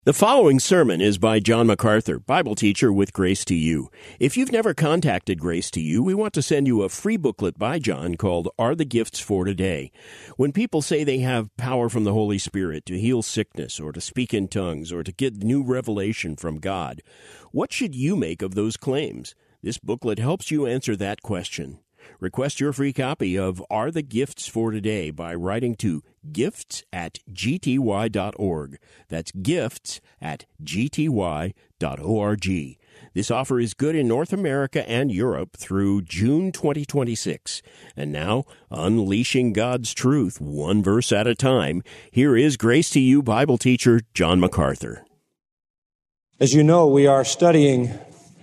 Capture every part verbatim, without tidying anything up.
The following sermon is by John MacArthur, Bible teacher with Grace to You. If you've never contacted Grace to You, we want to send you a free booklet by John called Are the Gifts for Today? When people say they have power from the Holy Spirit to heal sickness or to speak in tongues or to get new revelation from God, what should you make of those claims? This booklet helps you answer that question. Request your free copy of Are the Gifts for Today by writing to gifts at g t y dot org. That's gifts at g t y dot org. This offer is good in North America and Europe through June twenty twenty-six. And now, unleashing God's truth one verse at a time, here is Grace to You Bible teacher John MacArthur. As you know, we are studying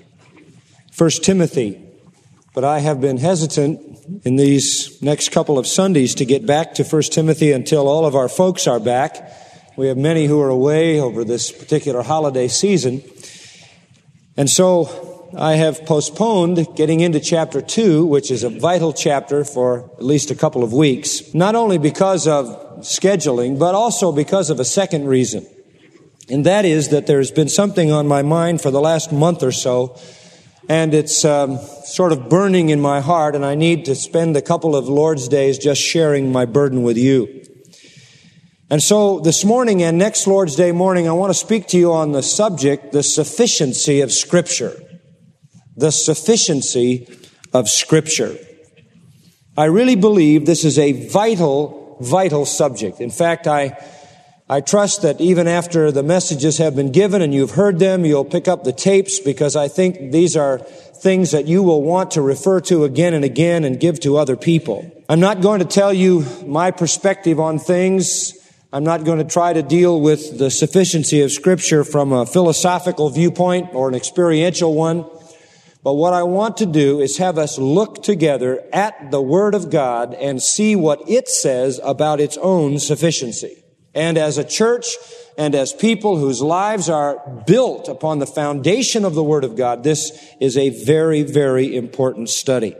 First Timothy. But I have been hesitant in these next couple of Sundays to get back to First Timothy until all of our folks are back. We have many who are away over this particular holiday season. And so I have postponed getting into chapter two, which is a vital chapter for at least a couple of weeks, not only because of scheduling, but also because of a second reason. And that is that there's been something on my mind for the last month or so, and it's um, sort of burning in my heart, and I need to spend a couple of Lord's days just sharing my burden with you. And so this morning and next Lord's Day morning, I want to speak to you on the subject, the sufficiency of Scripture. The sufficiency of Scripture. I really believe this is a vital, vital subject. In fact, I I trust that even after the messages have been given and you've heard them, you'll pick up the tapes, because I think these are things that you will want to refer to again and again and give to other people. I'm not going to tell you my perspective on things. I'm not going to try to deal with the sufficiency of Scripture from a philosophical viewpoint or an experiential one. But what I want to do is have us look together at the Word of God and see what it says about its own sufficiency. And as a church and as people whose lives are built upon the foundation of the Word of God, this is a very, very important study.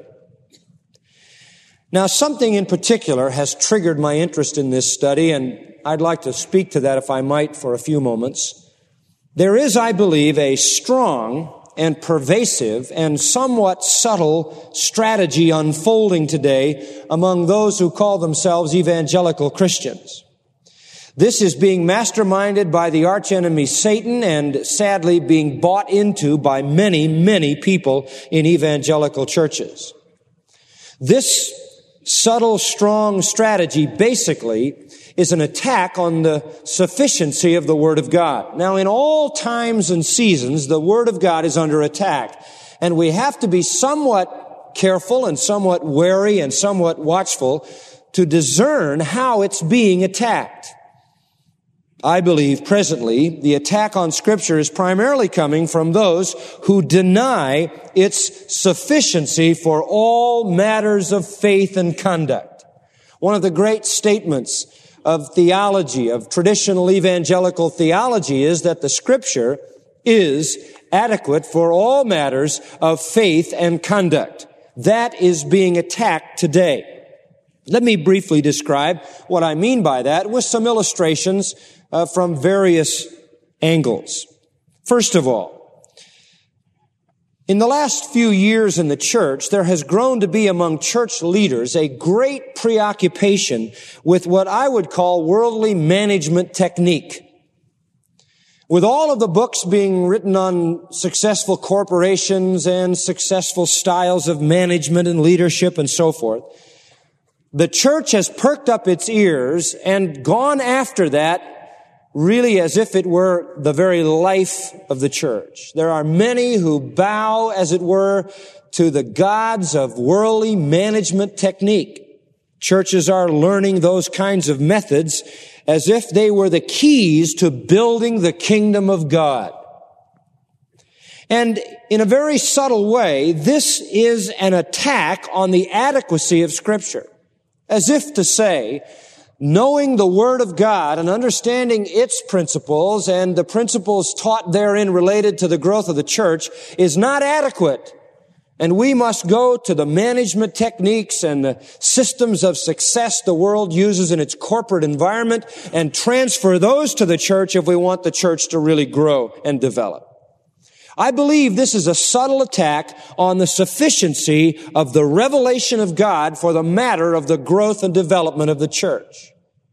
Now, something in particular has triggered my interest in this study, and I'd like to speak to that, if I might, for a few moments. There is, I believe, a strong and pervasive and somewhat subtle strategy unfolding today among those who call themselves evangelical Christians. This is being masterminded by the archenemy Satan and sadly being bought into by many, many people in evangelical churches. This subtle, strong strategy basically is an attack on the sufficiency of the Word of God. Now, in all times and seasons, the Word of God is under attack, and we have to be somewhat careful and somewhat wary and somewhat watchful to discern how it's being attacked. I believe presently the attack on Scripture is primarily coming from those who deny its sufficiency for all matters of faith and conduct. One of the great statements of theology, of traditional evangelical theology, is that the Scripture is adequate for all matters of faith and conduct. That is being attacked today. Let me briefly describe what I mean by that with some illustrations Uh, from various angles. First of all, in the last few years in the church, there has grown to be among church leaders a great preoccupation with what I would call worldly management technique. With all of the books being written on successful corporations and successful styles of management and leadership and so forth, the church has perked up its ears and gone after that really as if it were the very life of the church. There are many who bow, as it were, to the gods of worldly management technique. Churches are learning those kinds of methods as if they were the keys to building the kingdom of God. And in a very subtle way, this is an attack on the adequacy of Scripture, as if to say, knowing the Word of God and understanding its principles and the principles taught therein related to the growth of the church is not adequate. And we must go to the management techniques and the systems of success the world uses in its corporate environment and transfer those to the church if we want the church to really grow and develop. I believe this is a subtle attack on the sufficiency of the revelation of God for the matter of the growth and development of the church.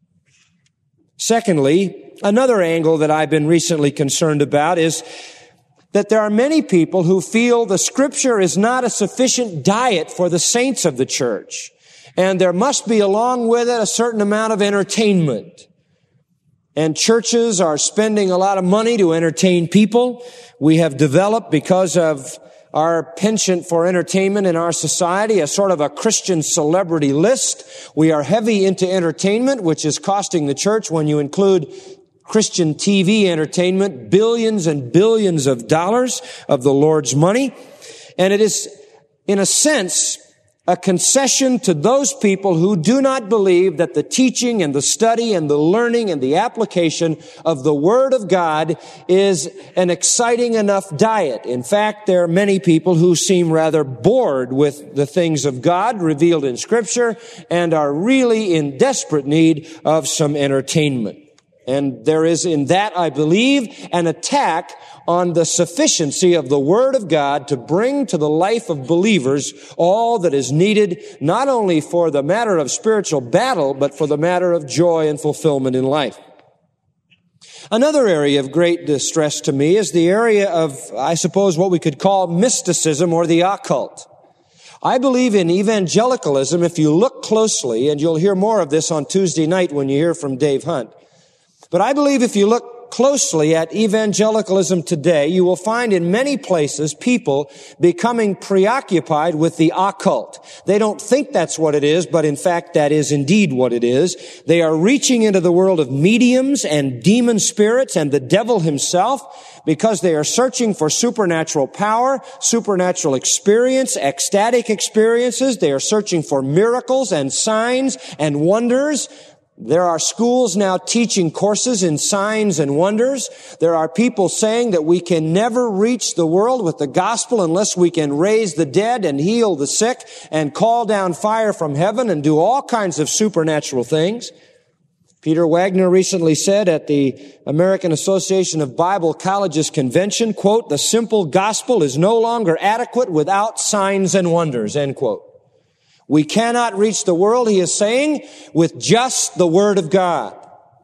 Secondly, another angle that I've been recently concerned about is that there are many people who feel the Scripture is not a sufficient diet for the saints of the church, and there must be along with it a certain amount of entertainment. And churches are spending a lot of money to entertain people. We have developed, because of our penchant for entertainment in our society, a sort of a Christian celebrity list. We are heavy into entertainment, which is costing the church, when you include Christian T V entertainment, billions and billions of dollars of the Lord's money. And it is, in a sense, a concession to those people who do not believe that the teaching and the study and the learning and the application of the Word of God is an exciting enough diet. In fact, there are many people who seem rather bored with the things of God revealed in Scripture and are really in desperate need of some entertainment. And there is in that, I believe, an attack on the sufficiency of the Word of God to bring to the life of believers all that is needed, not only for the matter of spiritual battle, but for the matter of joy and fulfillment in life. Another area of great distress to me is the area of, I suppose, what we could call mysticism or the occult. I believe in evangelicalism, if you look closely, and you'll hear more of this on Tuesday night when you hear from Dave Hunt. But I believe if you look closely at evangelicalism today, you will find in many places people becoming preoccupied with the occult. They don't think that's what it is, but in fact that is indeed what it is. They are reaching into the world of mediums and demon spirits and the devil himself because they are searching for supernatural power, supernatural experience, ecstatic experiences. They are searching for miracles and signs and wonders. There are schools now teaching courses in signs and wonders. There are people saying that we can never reach the world with the gospel unless we can raise the dead and heal the sick and call down fire from heaven and do all kinds of supernatural things. Peter Wagner recently said at the American Association of Bible Colleges convention, quote, "The simple gospel is no longer adequate without signs and wonders," end quote. We cannot reach the world, he is saying, with just the Word of God.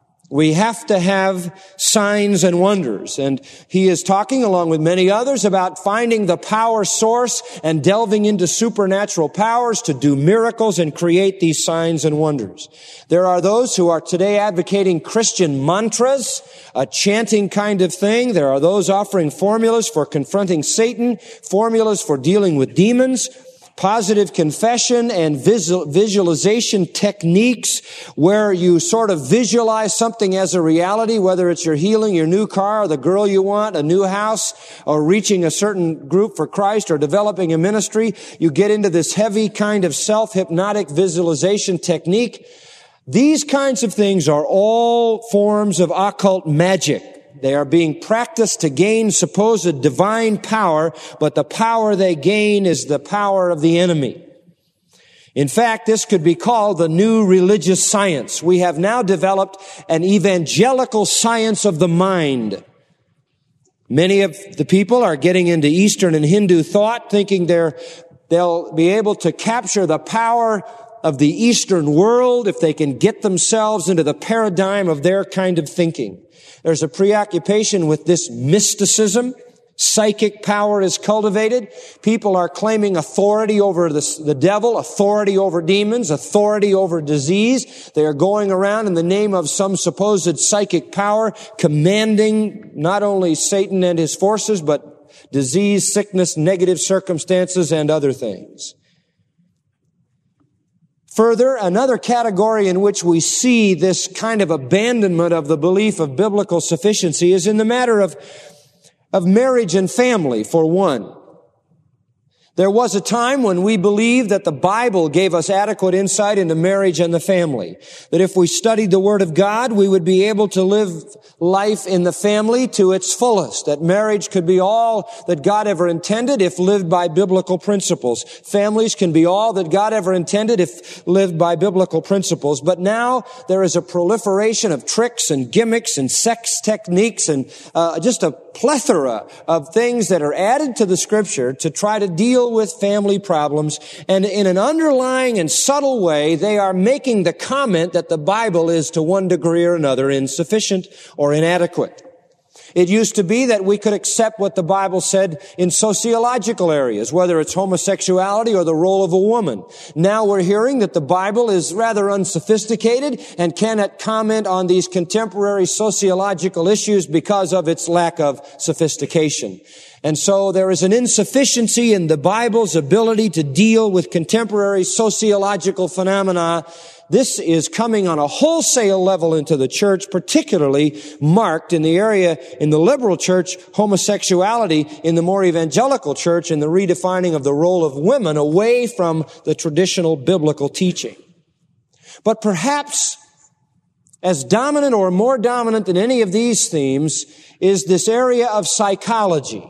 We have to have signs and wonders. And he is talking, along with many others, about finding the power source and delving into supernatural powers to do miracles and create these signs and wonders. There are those who are today advocating Christian mantras, a chanting kind of thing. There are those offering formulas for confronting Satan, formulas for dealing with demons, positive confession and visual, visualization techniques where you sort of visualize something as a reality, whether it's your healing, your new car, or the girl you want, a new house, or reaching a certain group for Christ, or developing a ministry. You get into this heavy kind of self-hypnotic visualization technique. These kinds of things are all forms of occult magic. They are being practiced to gain supposed divine power, but the power they gain is the power of the enemy. In fact, this could be called the new religious science. We have now developed an evangelical science of the mind. Many of the people are getting into Eastern and Hindu thought, thinking they're, they'll be able to capture the power of the Eastern world if they can get themselves into the paradigm of their kind of thinking. There's a preoccupation with this mysticism. Psychic power is cultivated. People are claiming authority over the, the devil, authority over demons, authority over disease. They are going around in the name of some supposed psychic power, commanding not only Satan and his forces, but disease, sickness, negative circumstances, and other things. Further, another category in which we see this kind of abandonment of the belief of biblical sufficiency is in the matter of, of marriage and family, for one. There was a time when we believed that the Bible gave us adequate insight into marriage and the family. That if we studied the Word of God, we would be able to live life in the family to its fullest. That marriage could be all that God ever intended if lived by biblical principles. Families can be all that God ever intended if lived by biblical principles. But now there is a proliferation of tricks and gimmicks and sex techniques and uh, just a plethora of things that are added to the Scripture to try to deal with family problems, and in an underlying and subtle way, they are making the comment that the Bible is to one degree or another insufficient or inadequate. It used to be that we could accept what the Bible said in sociological areas, whether it's homosexuality or the role of a woman. Now we're hearing that the Bible is rather unsophisticated and cannot comment on these contemporary sociological issues because of its lack of sophistication. And so there is an insufficiency in the Bible's ability to deal with contemporary sociological phenomena. This is coming on a wholesale level into the church, particularly marked in the area, in the liberal church, homosexuality, in the more evangelical church, in the redefining of the role of women away from the traditional biblical teaching. But perhaps as dominant or more dominant than any of these themes is this area of psychology.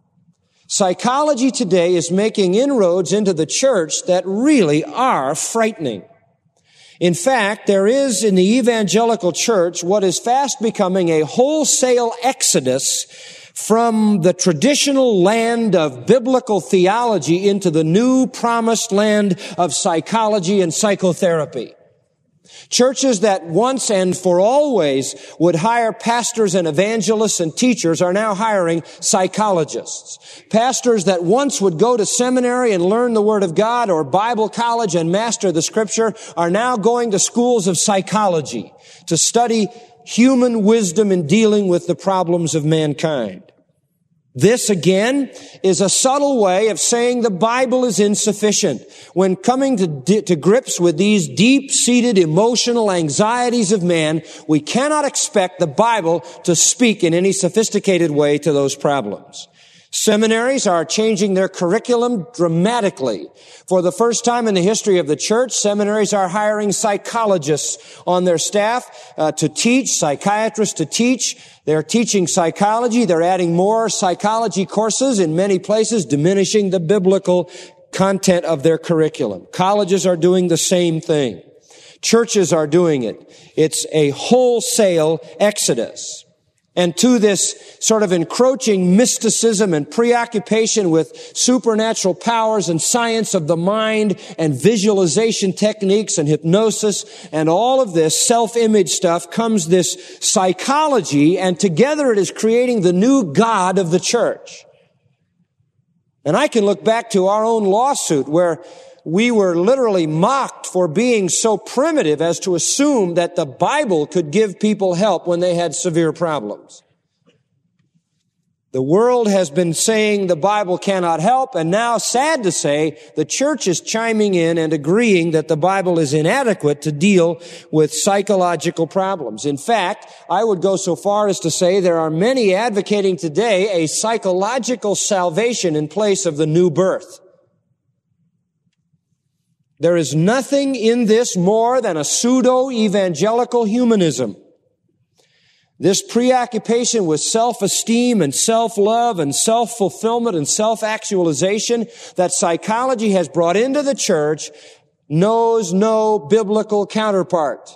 Psychology today is making inroads into the church that really are frightening. In fact, there is in the evangelical church what is fast becoming a wholesale exodus from the traditional land of biblical theology into the new promised land of psychology and psychotherapy. Churches that once and for always would hire pastors and evangelists and teachers are now hiring psychologists. Pastors that once would go to seminary and learn the Word of God or Bible college and master the Scripture are now going to schools of psychology to study human wisdom in dealing with the problems of mankind. This, again, is a subtle way of saying the Bible is insufficient. When coming to, to grips with these deep-seated emotional anxieties of man, we cannot expect the Bible to speak in any sophisticated way to those problems. Seminaries are changing their curriculum dramatically. For the first time in the history of the church, seminaries are hiring psychologists on their staff uh, to teach, psychiatrists to teach. They're teaching psychology. They're adding more psychology courses in many places, diminishing the biblical content of their curriculum. Colleges are doing the same thing. Churches are doing it. It's a wholesale exodus. And to this sort of encroaching mysticism and preoccupation with supernatural powers and science of the mind and visualization techniques and hypnosis and all of this self-image stuff comes this psychology, and together it is creating the new God of the church. And I can look back to our own lawsuit where we were literally mocked for being so primitive as to assume that the Bible could give people help when they had severe problems. The world has been saying the Bible cannot help, and now, sad to say, the church is chiming in and agreeing that the Bible is inadequate to deal with psychological problems. In fact, I would go so far as to say there are many advocating today a psychological salvation in place of the new birth. There is nothing in this more than a pseudo-evangelical humanism. This preoccupation with self-esteem and self-love and self-fulfillment and self-actualization that psychology has brought into the church knows no biblical counterpart.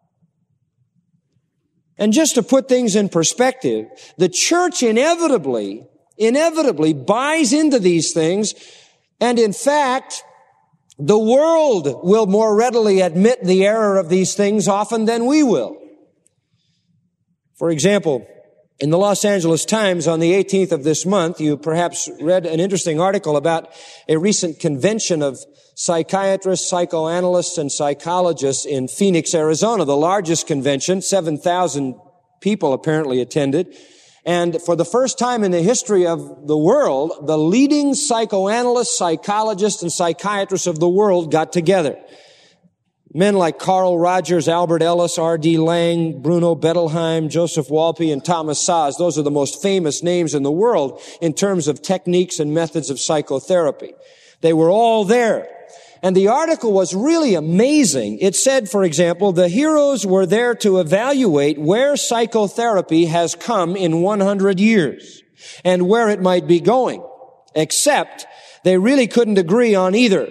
And just to put things in perspective, the church inevitably, inevitably buys into these things, and in fact, the world will more readily admit the error of these things often than we will. For example, in the Los Angeles Times on the eighteenth of this month, you perhaps read an interesting article about a recent convention of psychiatrists, psychoanalysts, and psychologists in Phoenix, Arizona, the largest convention. seven thousand people apparently attended. And for the first time in the history of the world, the leading psychoanalysts, psychologists, and psychiatrists of the world got together. Men like Carl Rogers, Albert Ellis, R D Laing, Bruno Bettelheim, Joseph Walpe, and Thomas Szasz. Those are the most famous names in the world in terms of techniques and methods of psychotherapy. They were all there. And the article was really amazing. It said, for example, the heroes were there to evaluate where psychotherapy has come in one hundred years and where it might be going, except they really couldn't agree on either.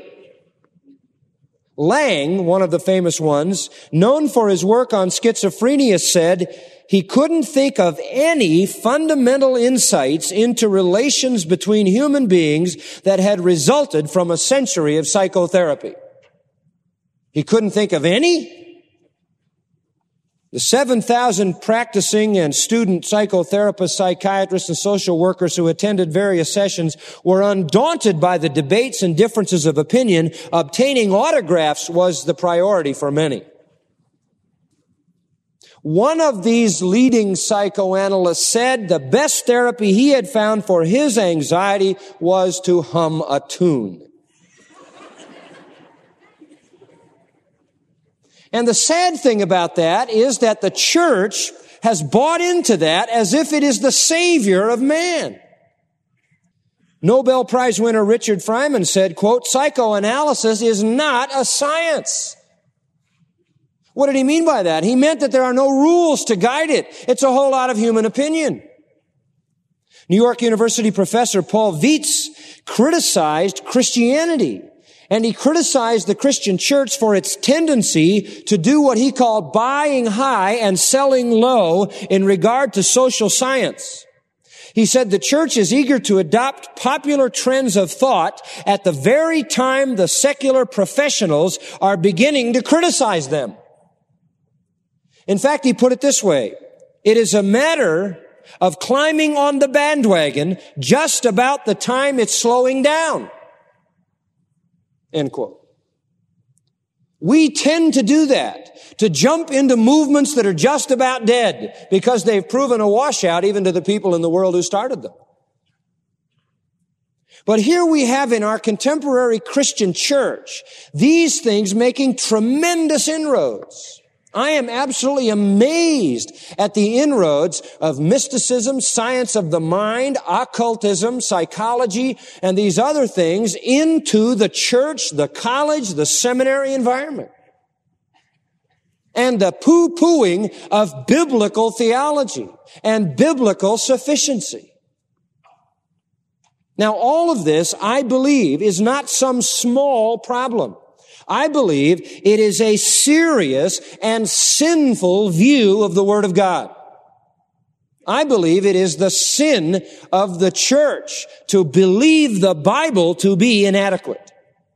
Lang, one of the famous ones, known for his work on schizophrenia, said he couldn't think of any fundamental insights into relations between human beings that had resulted from a century of psychotherapy. He couldn't think of any? The seven thousand practicing and student psychotherapists, psychiatrists, and social workers who attended various sessions were undaunted by the debates and differences of opinion. Obtaining autographs was the priority for many. One of these leading psychoanalysts said the best therapy he had found for his anxiety was to hum a tune. And the sad thing about that is that the church has bought into that as if it is the savior of man. Nobel Prize winner Richard Feynman said, quote, psychoanalysis is not a science. What did he mean by that? He meant that there are no rules to guide it. It's a whole lot of human opinion. New York University professor Paul Vietz criticized Christianity. And he criticized the Christian church for its tendency to do what he called buying high and selling low in regard to social science. He said the church is eager to adopt popular trends of thought at the very time the secular professionals are beginning to criticize them. In fact, he put it this way: it is a matter of climbing on the bandwagon just about the time it's slowing down. End quote. We tend to do that, to jump into movements that are just about dead because they've proven a washout even to the people in the world who started them. But here we have in our contemporary Christian church these things making tremendous inroads. I am absolutely amazed at the inroads of mysticism, science of the mind, occultism, psychology, and these other things into the church, the college, the seminary environment. And the poo-pooing of biblical theology and biblical sufficiency. Now, all of this, I believe, is not some small problem. I believe it is a serious and sinful view of the Word of God. I believe it is the sin of the church to believe the Bible to be inadequate.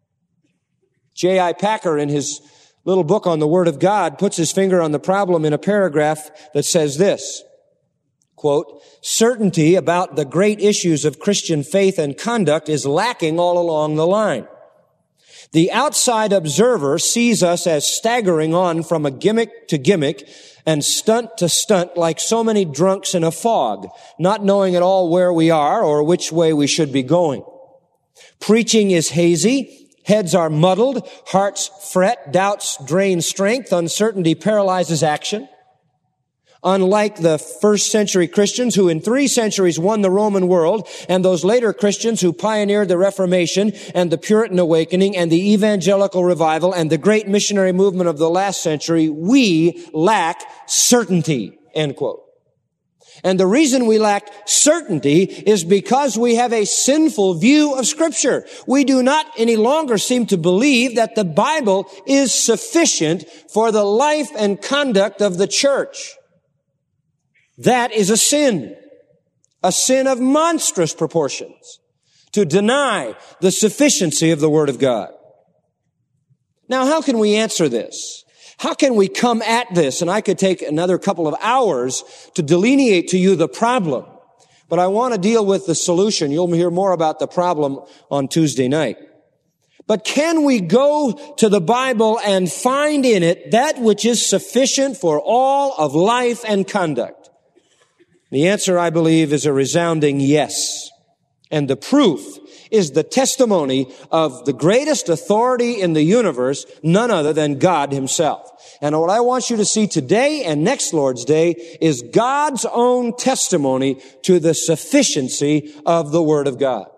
J I Packer, in his little book on the Word of God, puts his finger on the problem in a paragraph that says this, quote, certainty about the great issues of Christian faith and conduct is lacking all along the line. The outside observer sees us as staggering on from a gimmick to gimmick and stunt to stunt like so many drunks in a fog, not knowing at all where we are or which way we should be going. Preaching is hazy, heads are muddled, hearts fret, doubts drain strength, uncertainty paralyzes action. Unlike the first century Christians who in three centuries won the Roman world, and those later Christians who pioneered the Reformation and the Puritan awakening and the evangelical revival and the great missionary movement of the last century, we lack certainty, end quote. And the reason we lack certainty is because we have a sinful view of Scripture. We do not any longer seem to believe that the Bible is sufficient for the life and conduct of the church. That is a sin, a sin of monstrous proportions, to deny the sufficiency of the Word of God. Now, how can we answer this? How can we come at this? And I could take another couple of hours to delineate to you the problem, but I want to deal with the solution. You'll hear more about the problem on Tuesday night. But can we go to the Bible and find in it that which is sufficient for all of life and conduct? The answer, I believe, is a resounding yes. And the proof is the testimony of the greatest authority in the universe, none other than God himself. And what I want you to see today and next Lord's Day is God's own testimony to the sufficiency of the Word of God.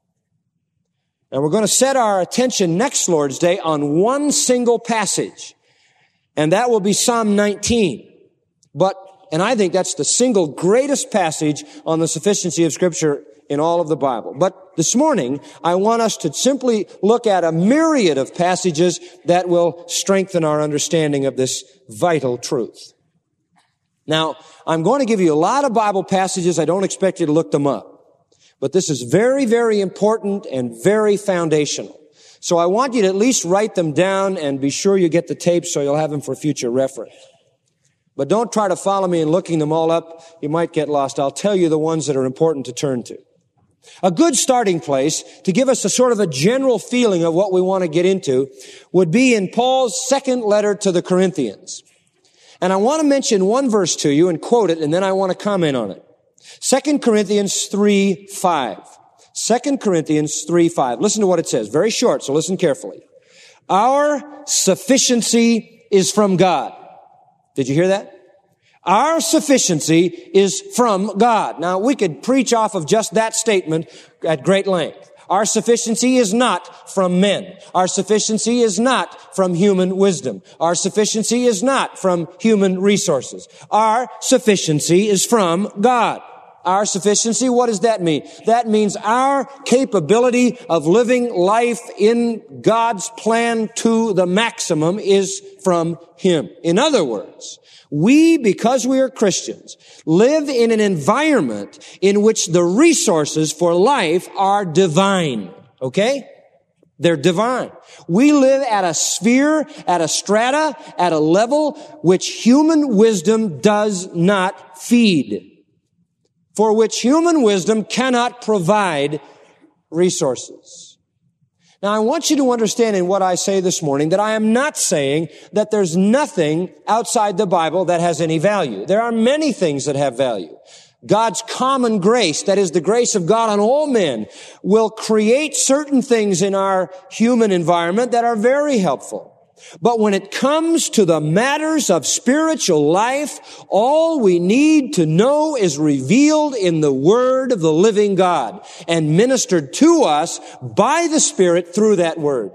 And we're going to set our attention next Lord's Day on one single passage, and that will be Psalm nineteen. But, and I think that's the single greatest passage on the sufficiency of Scripture in all of the Bible. But this morning, I want us to simply look at a myriad of passages that will strengthen our understanding of this vital truth. Now, I'm going to give you a lot of Bible passages. I don't expect you to look them up. But this is very, very important and very foundational. So I want you to at least write them down and be sure you get the tapes so you'll have them for future reference. But don't try to follow me in looking them all up. You might get lost. I'll tell you the ones that are important to turn to. A good starting place to give us a sort of a general feeling of what we want to get into would be in Paul's second letter to the Corinthians. And I want to mention one verse to you and quote it, and then I want to comment on it. Second Corinthians three five. Second Corinthians three five. Listen to what it says. Very short, so listen carefully. Our sufficiency is from God. Did you hear that? Our sufficiency is from God. Now, we could preach off of just that statement at great length. Our sufficiency is not from men. Our sufficiency is not from human wisdom. Our sufficiency is not from human resources. Our sufficiency is from God. Our sufficiency, what does that mean? That means our capability of living life in God's plan to the maximum is from Him. In other words, we, because we are Christians, live in an environment in which the resources for life are divine. Okay? They're divine. We live at a sphere, at a strata, at a level which human wisdom does not feed, for which human wisdom cannot provide resources. Now, I want you to understand in what I say this morning that I am not saying that there's nothing outside the Bible that has any value. There are many things that have value. God's common grace, that is the grace of God on all men, will create certain things in our human environment that are very helpful. But when it comes to the matters of spiritual life, all we need to know is revealed in the Word of the living God and ministered to us by the Spirit through that Word.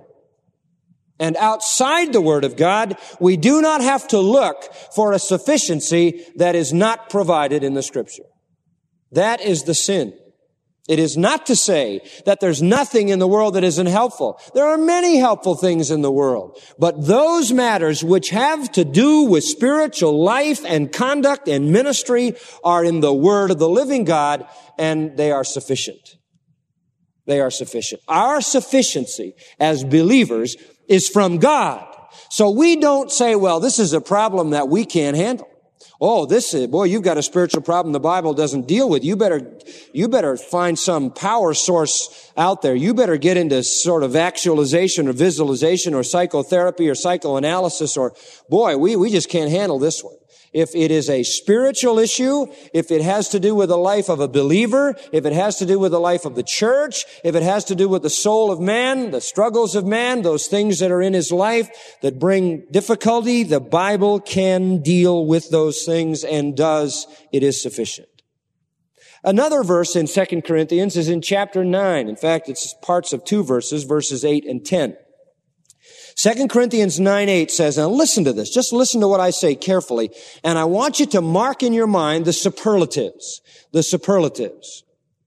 And outside the Word of God, we do not have to look for a sufficiency that is not provided in the Scripture. That is the sin. It is not to say that there's nothing in the world that isn't helpful. There are many helpful things in the world. But those matters which have to do with spiritual life and conduct and ministry are in the Word of the living God, and they are sufficient. They are sufficient. Our sufficiency as believers is from God. So we don't say, well, this is a problem that we can't handle. Oh, this is, boy, you've got a spiritual problem the Bible doesn't deal with. You better, you better find some power source out there. You better get into sort of actualization or visualization or psychotherapy or psychoanalysis or, boy, we, we just can't handle this one. If it is a spiritual issue, if it has to do with the life of a believer, if it has to do with the life of the church, if it has to do with the soul of man, the struggles of man, those things that are in his life that bring difficulty, the Bible can deal with those things and does. It is sufficient. Another verse in Second Corinthians is in chapter nine. In fact, it's parts of two verses, verses eight and ten. Second Corinthians nine eight says, now listen to this, just listen to what I say carefully, and I want you to mark in your mind the superlatives, the superlatives.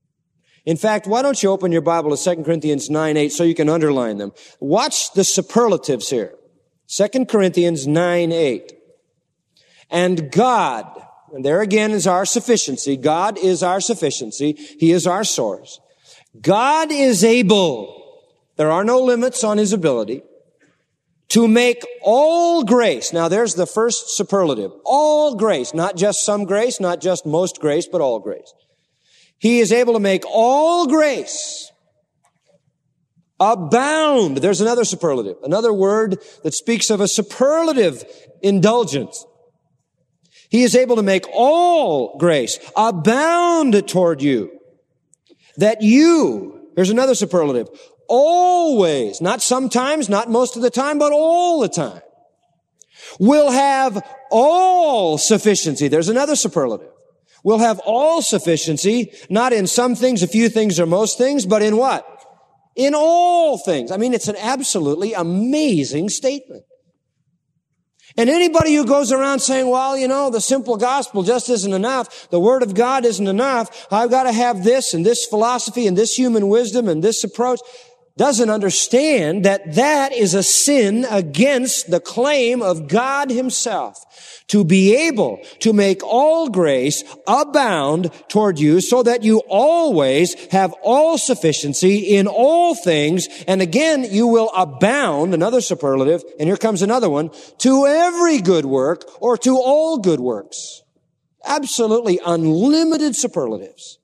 In fact, why don't you open your Bible to Second Corinthians nine eight so you can underline them. Watch the superlatives here. Second Corinthians nine eight. And God, and there again is our sufficiency, God is our sufficiency, He is our source. God is able, there are no limits on His ability, to make all grace. Now there's the first superlative. All grace. Not just some grace, not just most grace, but all grace. He is able to make all grace abound. There's another superlative. Another word that speaks of a superlative indulgence. He is able to make all grace abound toward you, that you, Here's another superlative. Always, not sometimes, not most of the time, but all the time, will have all sufficiency. There's another superlative. We'll have all sufficiency, not in some things, a few things, or most things, but in what? In all things. I mean, it's an absolutely amazing statement. And anybody who goes around saying, well, you know, the simple gospel just isn't enough, the Word of God isn't enough, I've got to have this and this philosophy and this human wisdom and this approach, doesn't understand that that is a sin against the claim of God Himself to be able to make all grace abound toward you so that you always have all sufficiency in all things. And again, you will abound, another superlative, and here comes another one, to every good work or to all good works. Absolutely unlimited superlatives.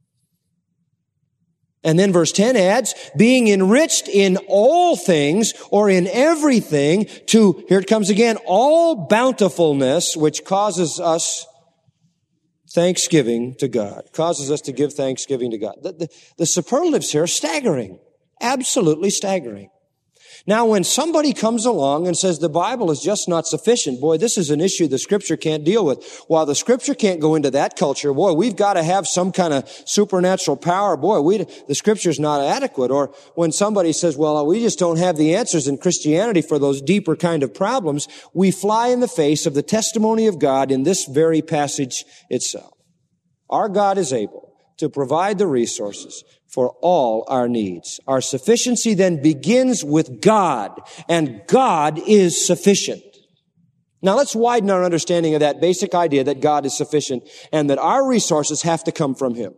And then verse ten adds, being enriched in all things or in everything to, here it comes again, all bountifulness, which causes us thanksgiving to God, causes us to give thanksgiving to God. The, the, the superlatives here are staggering, absolutely staggering. Now, when somebody comes along and says the Bible is just not sufficient, boy, this is an issue the Scripture can't deal with. While the Scripture can't go into that culture, boy, we've got to have some kind of supernatural power. Boy, we, the Scripture's not adequate. Or when somebody says, well, we just don't have the answers in Christianity for those deeper kind of problems, we fly in the face of the testimony of God in this very passage itself. Our God is able to provide the resources for all our needs. Our sufficiency then begins with God, and God is sufficient. Now let's widen our understanding of that basic idea that God is sufficient and that our resources have to come from Him.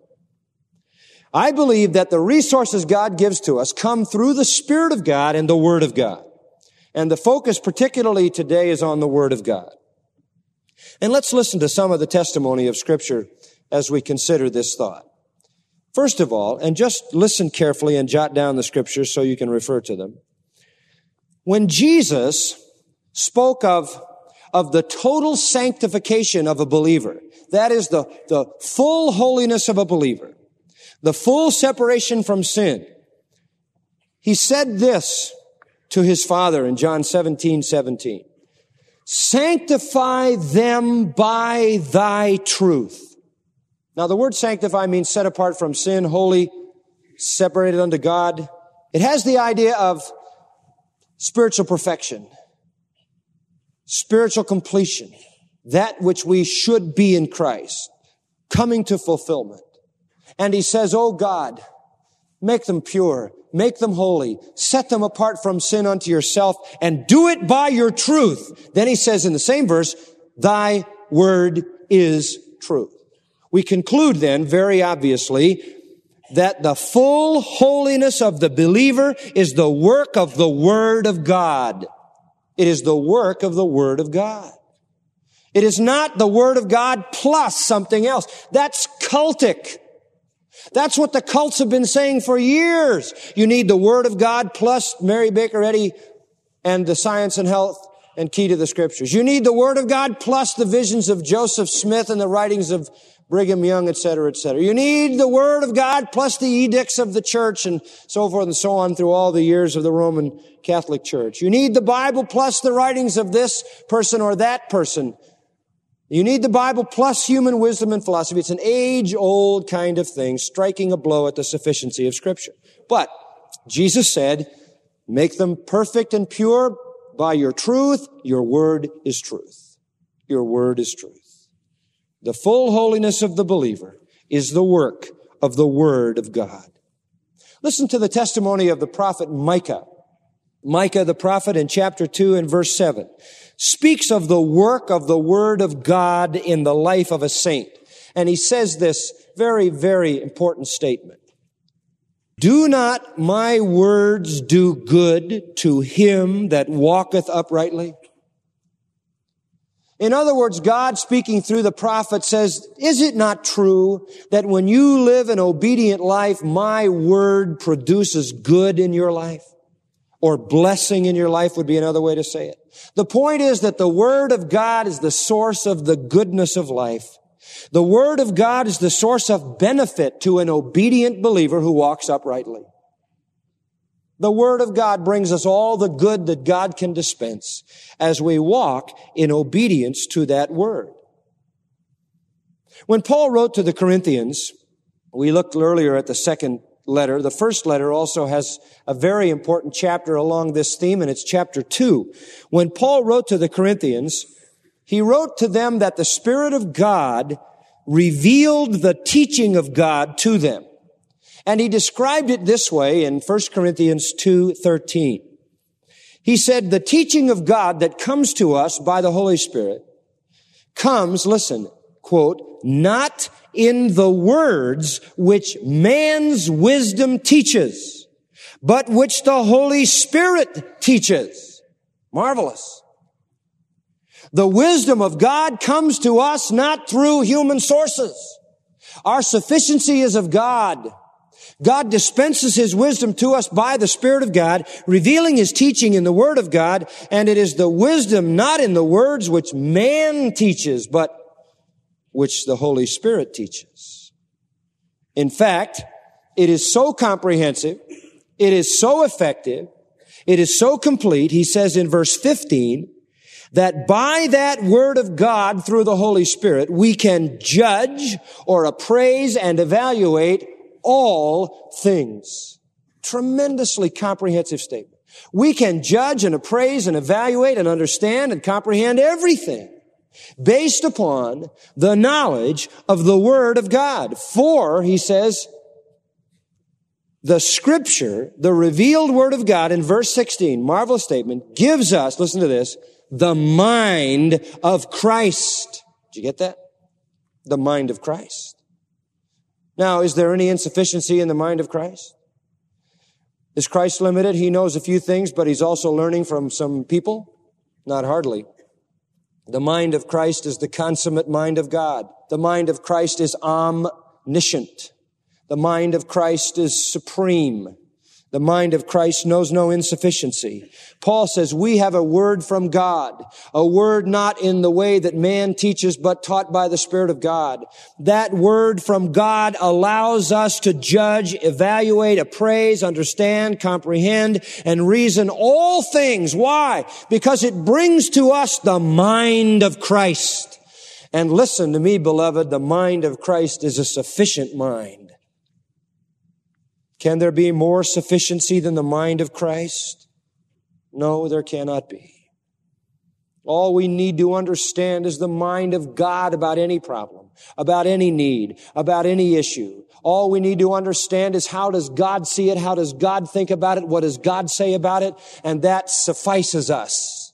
I believe that the resources God gives to us come through the Spirit of God and the Word of God. And the focus particularly today is on the Word of God. And let's listen to some of the testimony of Scripture as we consider this thought. First of all, and just listen carefully and jot down the Scriptures so you can refer to them. When Jesus spoke of, of the total sanctification of a believer, that is the, the full holiness of a believer, the full separation from sin, He said this to His Father in John seventeen seventeen. Sanctify them by Thy truth. Now, the word sanctify means set apart from sin, holy, separated unto God. It has the idea of spiritual perfection, spiritual completion, that which we should be in Christ, coming to fulfillment. And He says, oh God, make them pure, make them holy, set them apart from sin unto yourself, and do it by your truth. Then He says in the same verse, Thy word is truth. We conclude then, very obviously, that the full holiness of the believer is the work of the Word of God. It is the work of the Word of God. It is not the Word of God plus something else. That's cultic. That's what the cults have been saying for years. You need the Word of God plus Mary Baker Eddy and the Science and Health and Key to the Scriptures. You need the Word of God plus the visions of Joseph Smith and the writings of Brigham Young, et cetera, et cetera. You need the Word of God plus the edicts of the church and so forth and so on through all the years of the Roman Catholic Church. You need the Bible plus the writings of this person or that person. You need the Bible plus human wisdom and philosophy. It's an age-old kind of thing, striking a blow at the sufficiency of Scripture. But Jesus said, make them perfect and pure by your truth. Your word is truth. Your word is truth. The full holiness of the believer is the work of the Word of God. Listen to the testimony of the prophet Micah. Micah the prophet in chapter two and verse seven speaks of the work of the Word of God in the life of a saint. And he says this very, very important statement. Do not my words do good to him that walketh uprightly? In other words, God speaking through the prophet says, is it not true that when you live an obedient life, my word produces good in your life? Or blessing in your life would be another way to say it. The point is that the Word of God is the source of the goodness of life. The Word of God is the source of benefit to an obedient believer who walks uprightly. The Word of God brings us all the good that God can dispense as we walk in obedience to that Word. When Paul wrote to the Corinthians, we looked earlier at the second letter. The first letter also has a very important chapter along this theme, and it's chapter two. When Paul wrote to the Corinthians, he wrote to them that the Spirit of God revealed the teaching of God to them. And he described it this way in First Corinthians two thirteen. He said, the teaching of God that comes to us by the Holy Spirit comes, listen, quote, not in the words which man's wisdom teaches, but which the Holy Spirit teaches. Marvelous. The wisdom of God comes to us not through human sources. Our sufficiency is of God. God dispenses His wisdom to us by the Spirit of God, revealing His teaching in the Word of God, and it is the wisdom not in the words which man teaches, but which the Holy Spirit teaches. In fact, it is so comprehensive, it is so effective, it is so complete, he says in verse fifteen, that by that Word of God through the Holy Spirit, we can judge or appraise and evaluate all things. Tremendously comprehensive statement. We can judge and appraise and evaluate and understand and comprehend everything based upon the knowledge of the Word of God. For, he says, the Scripture, the revealed Word of God in verse sixteen, marvelous statement, gives us, listen to this, the mind of Christ. Did you get that? The mind of Christ. Now, is there any insufficiency in the mind of Christ? Is Christ limited? He knows a few things, but He's also learning from some people? Not hardly. The mind of Christ is the consummate mind of God. The mind of Christ is omniscient. The mind of Christ is supreme. The mind of Christ knows no insufficiency. Paul says we have a word from God, a word not in the way that man teaches, but taught by the Spirit of God. That word from God allows us to judge, evaluate, appraise, understand, comprehend, and reason all things. Why? Because it brings to us the mind of Christ. And listen to me, beloved, the mind of Christ is a sufficient mind. Can there be more sufficiency than the mind of Christ? No, there cannot be. All we need to understand is the mind of God about any problem, about any need, about any issue. All we need to understand is how does God see it? How does God think about it? What does God say about it? And that suffices us.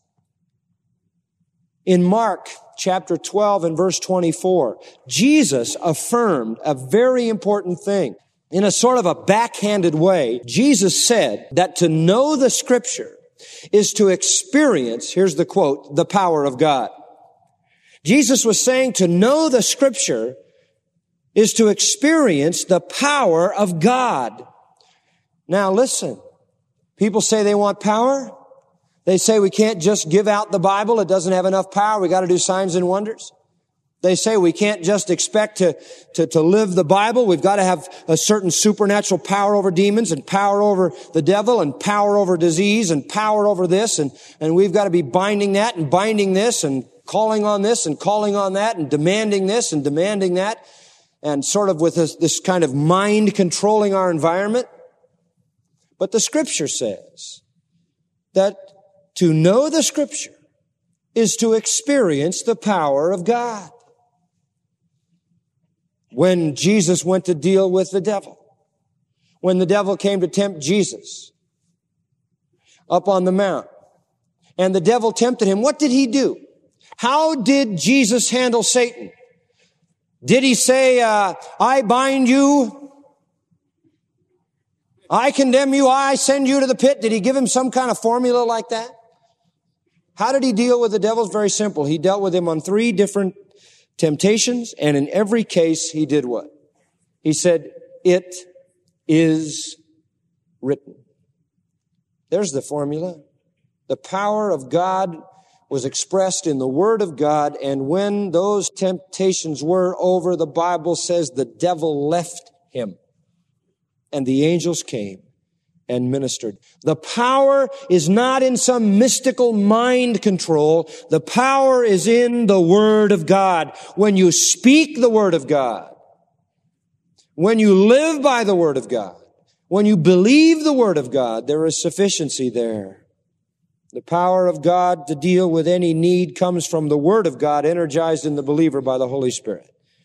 In Mark chapter twelve and verse twenty-four, Jesus affirmed a very important thing. In a sort of a backhanded way, Jesus said that to know the Scripture is to experience, here's the quote, the power of God. Jesus was saying to know the Scripture is to experience the power of God. Now listen, people say they want power. They say we can't just give out the Bible. It doesn't have enough power. We got to do signs and wonders. They say we can't just expect to, to, to live the Bible. We've got to have a certain supernatural power over demons and power over the devil and power over disease and power over this. And, and we've got to be binding that and binding this and calling on this and calling on that and demanding this and demanding that. And sort of with this, this kind of mind controlling our environment. But the Scripture says that to know the Scripture is to experience the power of God. When Jesus went to deal with the devil, when the devil came to tempt Jesus up on the mount, and the devil tempted him, what did he do? How did Jesus handle Satan? Did he say, uh, I bind you, I condemn you, I send you to the pit? Did he give him some kind of formula like that? How did he deal with the devil? It's very simple. He dealt with him on three different temptations, and in every case, he did what? He said, it is written. There's the formula. The power of God was expressed in the Word of God, and when those temptations were over, the Bible says the devil left him, and the angels came and ministered. The power is not in some mystical mind control. The power is in the Word of God. When you speak the Word of God, when you live by the Word of God, when you believe the Word of God, there is sufficiency there. The power of God to deal with any need comes from the Word of God energized in the believer by the Holy Spirit.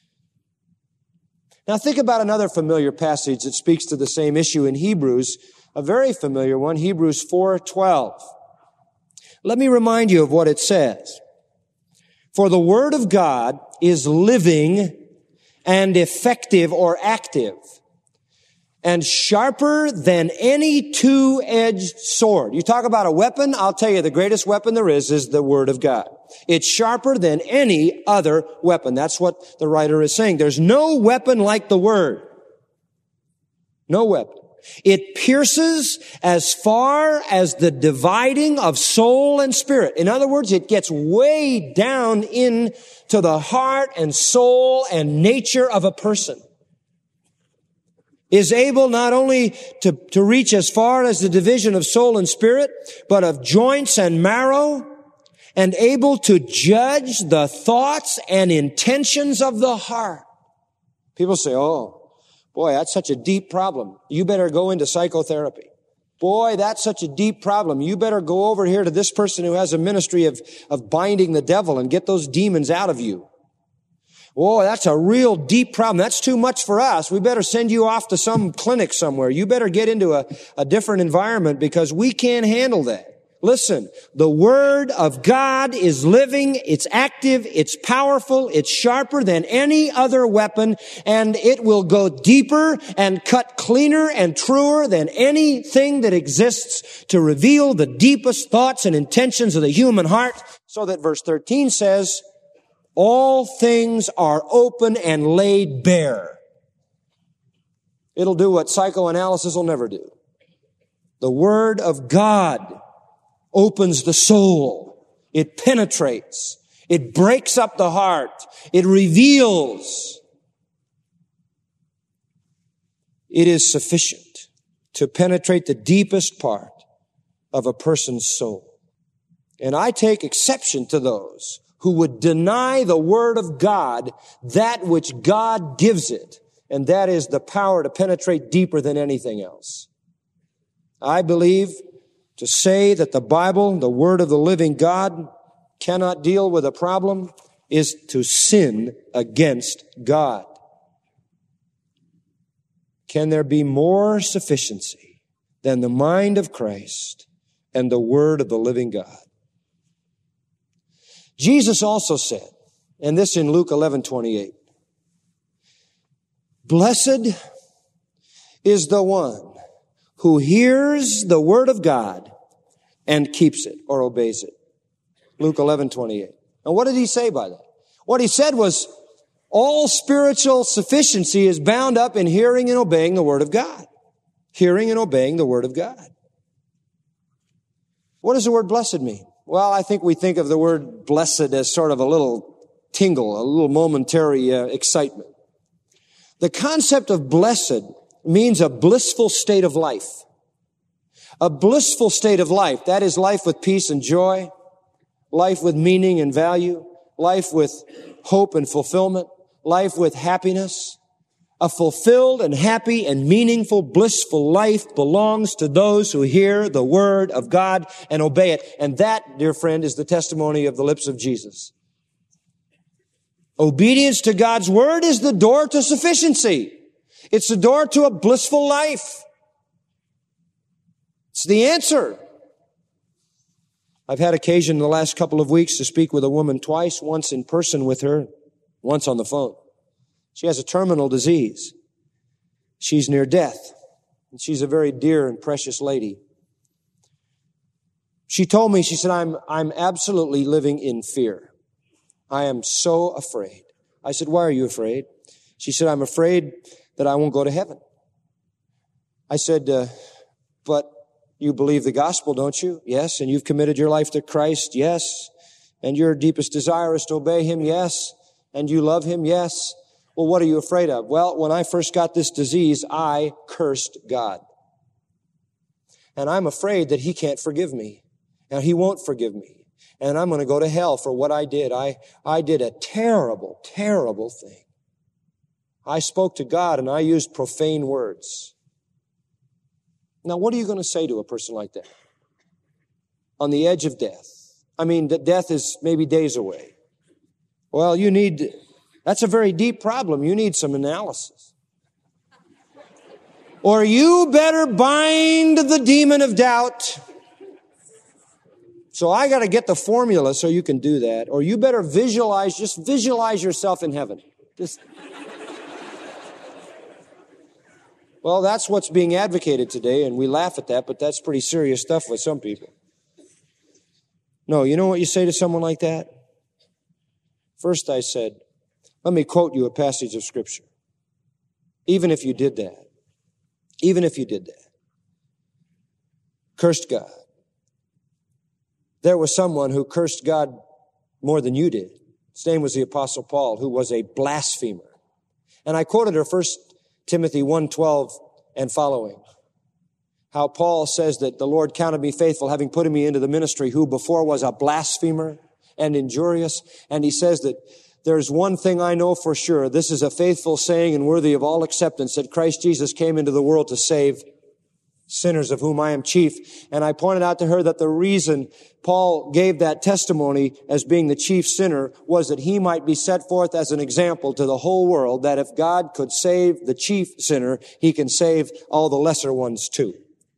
Now think about another familiar passage that speaks to the same issue in Hebrews, a very familiar one, Hebrews four twelve. Let me remind you of what it says. For the Word of God is living and effective or active, and sharper than any two-edged sword. You talk about a weapon, I'll tell you the greatest weapon there is is the Word of God. It's sharper than any other weapon. That's what the writer is saying. There's no weapon like the Word. No weapon. It pierces as far as the dividing of soul and spirit. In other words, it gets way down into the heart and soul and nature of a person. Is able not only to, to reach as far as the division of soul and spirit, but of joints and marrow, and able to judge the thoughts and intentions of the heart. People say, oh, boy, that's such a deep problem. You better go into psychotherapy. Boy, that's such a deep problem. You better go over here to this person who has a ministry of, of binding the devil and get those demons out of you. Oh, that's a real deep problem. That's too much for us. We better send you off to some clinic somewhere. You better get into a, a different environment because we can't handle that. Listen, the Word of God is living, it's active, it's powerful, it's sharper than any other weapon, and it will go deeper and cut cleaner and truer than anything that exists to reveal the deepest thoughts and intentions of the human heart. So that verse thirteen says, all things are open and laid bare. It'll do what psychoanalysis will never do. The Word of God opens the soul. It penetrates. It breaks up the heart. It reveals. It is sufficient to penetrate the deepest part of a person's soul. And I take exception to those who would deny the Word of God that which God gives it, and that is the power to penetrate deeper than anything else. I believe to say that the Bible, the Word of the living God, cannot deal with a problem is to sin against God. Can there be more sufficiency than the mind of Christ and the Word of the living God? Jesus also said, and this in Luke eleven twenty-eight, blessed is the one who hears the Word of God and keeps it or obeys it. Luke eleven twenty-eight. And what did he say by that? What he said was, all spiritual sufficiency is bound up in hearing and obeying the Word of God. Hearing and obeying the Word of God. What does the word blessed mean? Well, I think we think of the word blessed as sort of a little tingle, a little momentary uh, excitement. The concept of blessed means a blissful state of life. A blissful state of life. That is life with peace and joy, life with meaning and value, life with hope and fulfillment, life with happiness. A fulfilled and happy and meaningful, blissful life belongs to those who hear the Word of God and obey it. And that, dear friend, is the testimony of the lips of Jesus. Obedience to God's Word is the door to sufficiency. It's the door to a blissful life. It's the answer. I've had occasion in the last couple of weeks to speak with a woman twice, once in person with her, once on the phone. She has a terminal disease. She's near death. And she's a very dear and precious lady. She told me, she said, I'm, I'm absolutely living in fear. I am so afraid. I said, why are you afraid? She said, I'm afraid that I won't go to heaven. I said, uh, but you believe the gospel, don't you? Yes. And you've committed your life to Christ? Yes. And your deepest desire is to obey him, yes. And you love him, yes. Well, what are you afraid of? Well, when I first got this disease, I cursed God. And I'm afraid that he can't forgive me. And he won't forgive me. And I'm going to go to hell for what I did. I, I did a terrible, terrible thing. I spoke to God and I used profane words. Now, what are you going to say to a person like that? On the edge of death. I mean, that death is maybe days away. Well, you need, that's a very deep problem. You need some analysis. Or you better bind the demon of doubt. So I got to get the formula so you can do that. Or you better visualize, just visualize yourself in heaven. Just. Well, that's what's being advocated today, and we laugh at that, but that's pretty serious stuff with some people. No, you know what you say to someone like that? First I said, let me quote you a passage of Scripture. Even if you did that, even if you did that, cursed God. There was someone who cursed God more than you did. His name was the Apostle Paul, who was a blasphemer. And I quoted her First Timothy one twelve and following. How Paul says that the Lord counted me faithful, having put me into the ministry, who before was a blasphemer and injurious. And he says that there's one thing I know for sure. This is a faithful saying and worthy of all acceptance, that Christ Jesus came into the world to save sinners, of whom I am chief. And I pointed out to her that the reason Paul gave that testimony as being the chief sinner was that he might be set forth as an example to the whole world, that if God could save the chief sinner, he can save all the lesser ones too.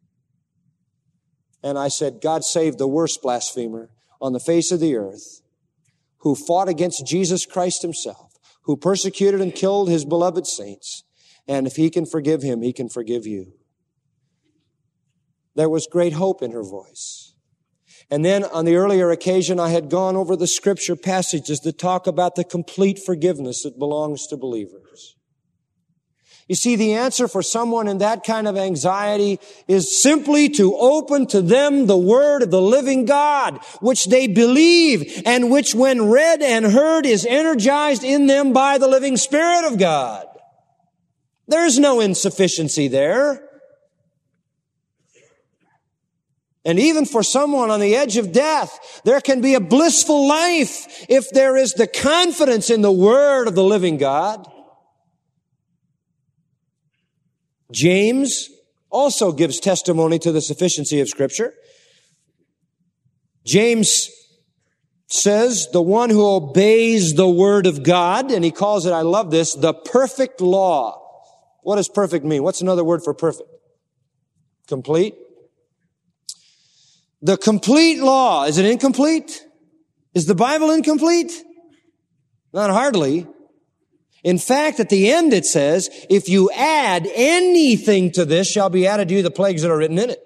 And I said, God saved the worst blasphemer on the face of the earth, who fought against Jesus Christ himself, who persecuted and killed his beloved saints. And if he can forgive him, he can forgive you. There was great hope in her voice. And then on the earlier occasion, I had gone over the scripture passages that talk about the complete forgiveness that belongs to believers. You see, the answer for someone in that kind of anxiety is simply to open to them the word of the living God, which they believe and which, when read and heard, is energized in them by the living Spirit of God. There's no insufficiency there. And even for someone on the edge of death, there can be a blissful life if there is the confidence in the word of the living God. James also gives testimony to the sufficiency of Scripture. James says, the one who obeys the word of God, and he calls it, I love this, the perfect law. What does perfect mean? What's another word for perfect? Complete. The complete law. Is it incomplete? Is the Bible incomplete? Not hardly. In fact, at the end it says, if you add anything to this, shall be added to you the plagues that are written in it.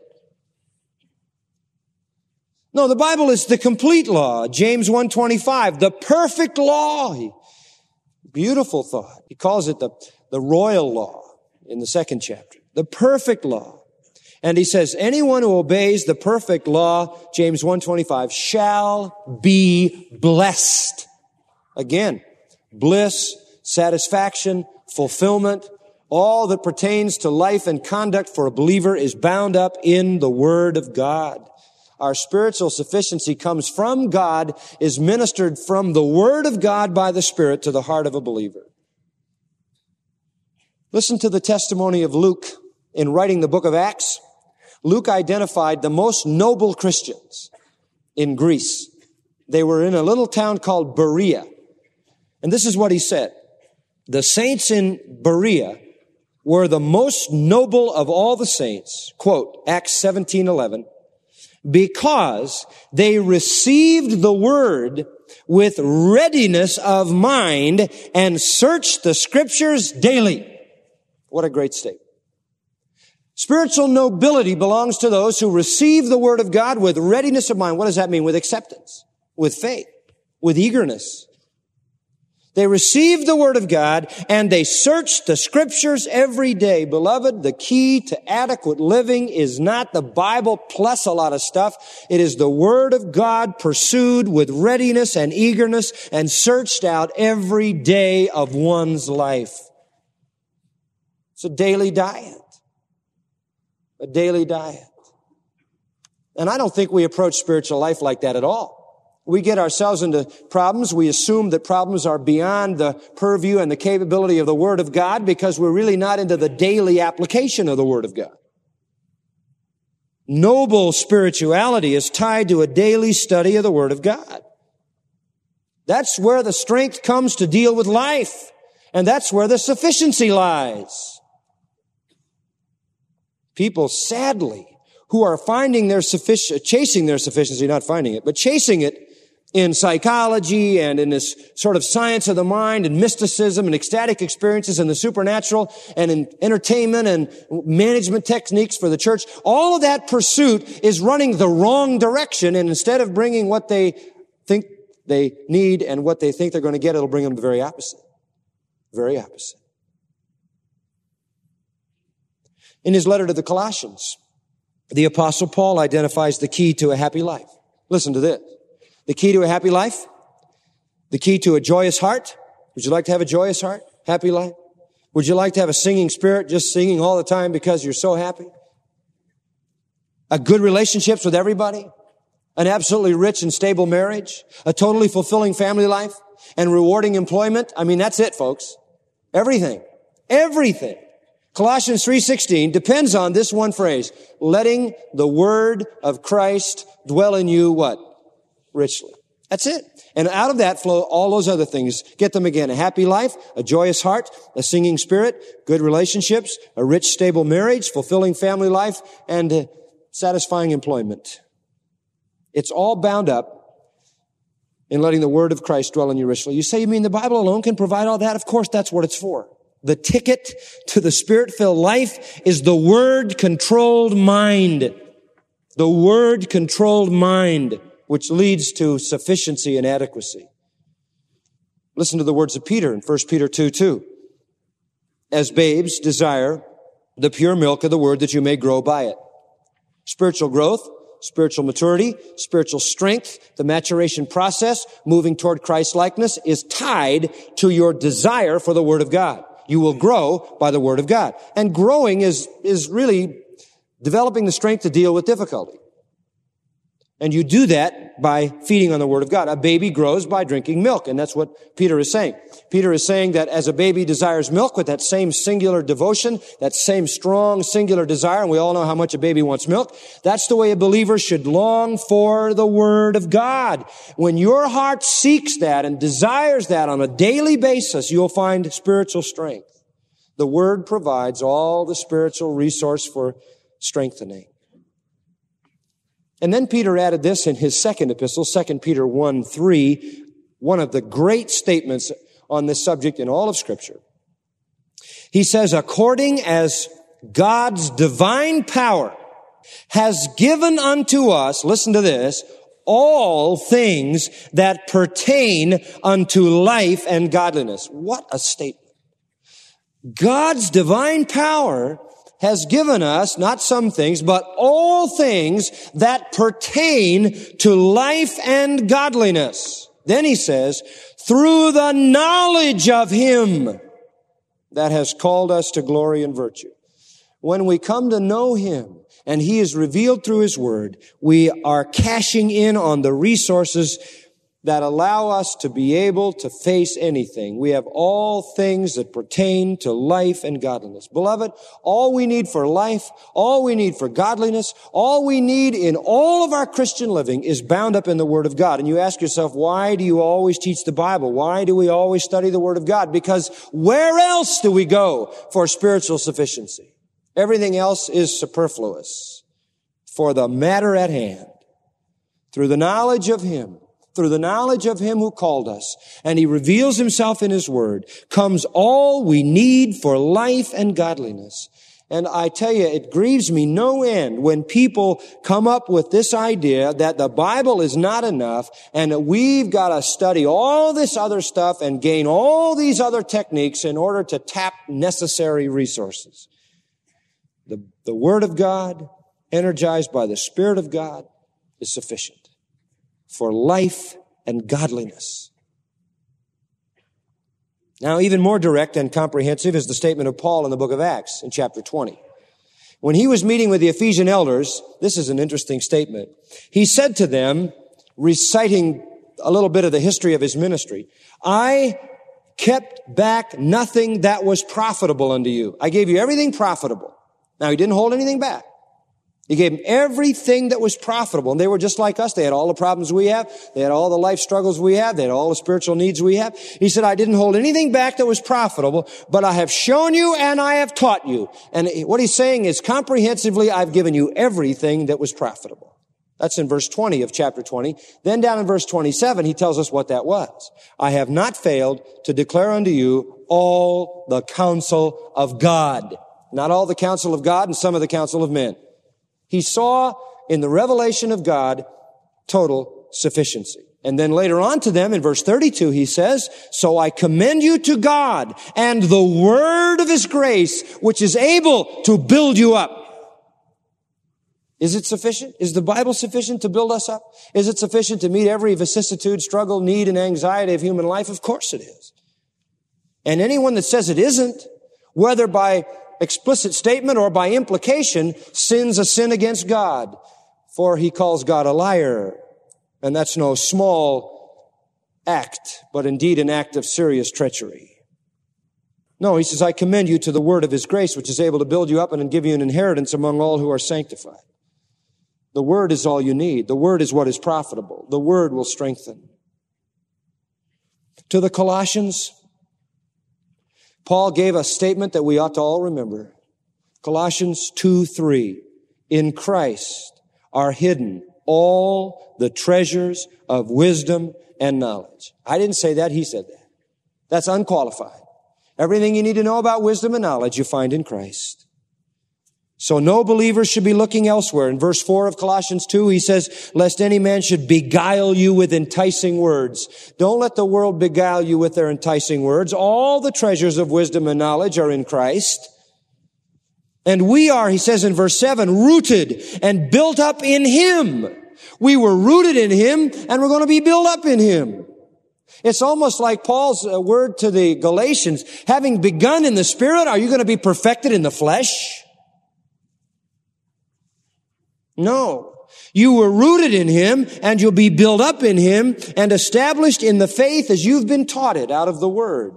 No, the Bible is the complete law. James one twenty-five, the perfect law. Beautiful thought. He calls it the, the royal law in the second chapter. The perfect law. And he says, anyone who obeys the perfect law, James one twenty-five, shall be blessed. Again, bliss, satisfaction, fulfillment, all that pertains to life and conduct for a believer is bound up in the Word of God. Our spiritual sufficiency comes from God, is ministered from the Word of God by the Spirit to the heart of a believer. Listen to the testimony of Luke in writing the book of Acts. Luke identified the most noble Christians in Greece. They were in a little town called Berea. And this is what he said. The saints in Berea were the most noble of all the saints. Quote, Acts seventeen eleven. Because they received the word with readiness of mind and searched the scriptures daily. What a great statement. Spiritual nobility belongs to those who receive the word of God with readiness of mind. What does that mean? With acceptance, with faith, with eagerness. They received the Word of God, and they searched the Scriptures every day. Beloved, the key to adequate living is not the Bible plus a lot of stuff. It is the Word of God pursued with readiness and eagerness and searched out every day of one's life. It's a daily diet. A daily diet. And I don't think we approach spiritual life like that at all. We get ourselves into problems. We assume that problems are beyond the purview and the capability of the Word of God because we're really not into the daily application of the Word of God. Noble spirituality is tied to a daily study of the Word of God. That's where the strength comes to deal with life. And that's where the sufficiency lies. People, sadly, who are finding their suffic- chasing their sufficiency, not finding it, but chasing it in psychology and in this sort of science of the mind and mysticism and ecstatic experiences and the supernatural and in entertainment and management techniques for the church. All of that pursuit is running the wrong direction, and instead of bringing what they think they need and what they think they're going to get, it'll bring them the very opposite. Very opposite. In his letter to the Colossians, the Apostle Paul identifies the key to a happy life. Listen to this. The key to a happy life, the key to a joyous heart. Would you like to have a joyous heart? Happy life? Would you like to have a singing spirit, just singing all the time because you're so happy? A good relationships with everybody? An absolutely rich and stable marriage? A totally fulfilling family life? And rewarding employment? I mean, that's it, folks. Everything. Everything. Colossians three sixteen depends on this one phrase, letting the word of Christ dwell in you, what? Richly. That's it. And out of that flow all those other things. Get them again. A happy life, a joyous heart, a singing spirit, good relationships, a rich, stable marriage, fulfilling family life, and uh, satisfying employment. It's all bound up in letting the word of Christ dwell in you richly. You say, you mean the Bible alone can provide all that? Of course, that's what it's for. The ticket to the Spirit-filled life is the Word-controlled mind. The Word-controlled mind, which leads to sufficiency and adequacy. Listen to the words of Peter in First Peter two two. As babes, desire the pure milk of the Word that you may grow by it. Spiritual growth, spiritual maturity, spiritual strength, the maturation process, moving toward Christ-likeness is tied to your desire for the Word of God. You will grow by the Word of God. And growing is, is really developing the strength to deal with difficulty. And you do that by feeding on the Word of God. A baby grows by drinking milk, and that's what Peter is saying. Peter is saying that as a baby desires milk with that same singular devotion, that same strong singular desire, and we all know how much a baby wants milk, that's the way a believer should long for the Word of God. When your heart seeks that and desires that on a daily basis, you'll find spiritual strength. The Word provides all the spiritual resource for strengthening. And then Peter added this in his second epistle, Second Peter one three, one of the great statements on this subject in all of Scripture. He says, according as God's divine power has given unto us, listen to this, all things that pertain unto life and godliness. What a statement. God's divine power has given us, not some things, but all things that pertain to life and godliness. Then he says, through the knowledge of Him that has called us to glory and virtue. When we come to know Him and He is revealed through His Word, we are cashing in on the resources that allow us to be able to face anything. We have all things that pertain to life and godliness. Beloved, all we need for life, all we need for godliness, all we need in all of our Christian living is bound up in the Word of God. And you ask yourself, why do you always teach the Bible? Why do we always study the Word of God? Because where else do we go for spiritual sufficiency? Everything else is superfluous for the matter at hand. Through the knowledge of Him, through the knowledge of Him who called us, and He reveals Himself in His Word, comes all we need for life and godliness. And I tell you, it grieves me no end when people come up with this idea that the Bible is not enough and that we've got to study all this other stuff and gain all these other techniques in order to tap necessary resources. The, the Word of God, energized by the Spirit of God, is sufficient for life and godliness. Now, even more direct and comprehensive is the statement of Paul in the book of Acts in chapter twenty. When he was meeting with the Ephesian elders, this is an interesting statement. He said to them, reciting a little bit of the history of his ministry, I kept back nothing that was profitable unto you. I gave you everything profitable. Now, he didn't hold anything back. He gave them everything that was profitable. And they were just like us. They had all the problems we have. They had all the life struggles we have. They had all the spiritual needs we have. He said, I didn't hold anything back that was profitable, but I have shown you and I have taught you. And what he's saying is comprehensively, I've given you everything that was profitable. That's in verse twenty of chapter twenty. Then down in verse twenty-seven, he tells us what that was. I have not failed to declare unto you all the counsel of God. Not all the counsel of God and some of the counsel of men. He saw in the revelation of God total sufficiency. And then later on to them in verse thirty-two, he says, so I commend you to God and the word of his grace, which is able to build you up. Is it sufficient? Is the Bible sufficient to build us up? Is it sufficient to meet every vicissitude, struggle, need, and anxiety of human life? Of course it is. And anyone that says it isn't, whether by explicit statement or by implication, sins a sin against God, for he calls God a liar. And that's no small act, but indeed an act of serious treachery. No, he says, I commend you to the word of his grace, which is able to build you up and give you an inheritance among all who are sanctified. The word is all you need. The word is what is profitable. The word will strengthen. To the Colossians, Paul gave a statement that we ought to all remember. Colossians two three. In Christ are hidden all the treasures of wisdom and knowledge. I didn't say that. He said that. That's unqualified. Everything you need to know about wisdom and knowledge you find in Christ. So no believer should be looking elsewhere. In verse four of Colossians two, he says, lest any man should beguile you with enticing words. Don't let the world beguile you with their enticing words. All the treasures of wisdom and knowledge are in Christ. And we are, he says in verse seven, rooted and built up in him. We were rooted in him and we're going to be built up in him. It's almost like Paul's word to the Galatians, having begun in the Spirit, are you going to be perfected in the flesh? No. You were rooted in him and you'll be built up in him and established in the faith as you've been taught it out of the word.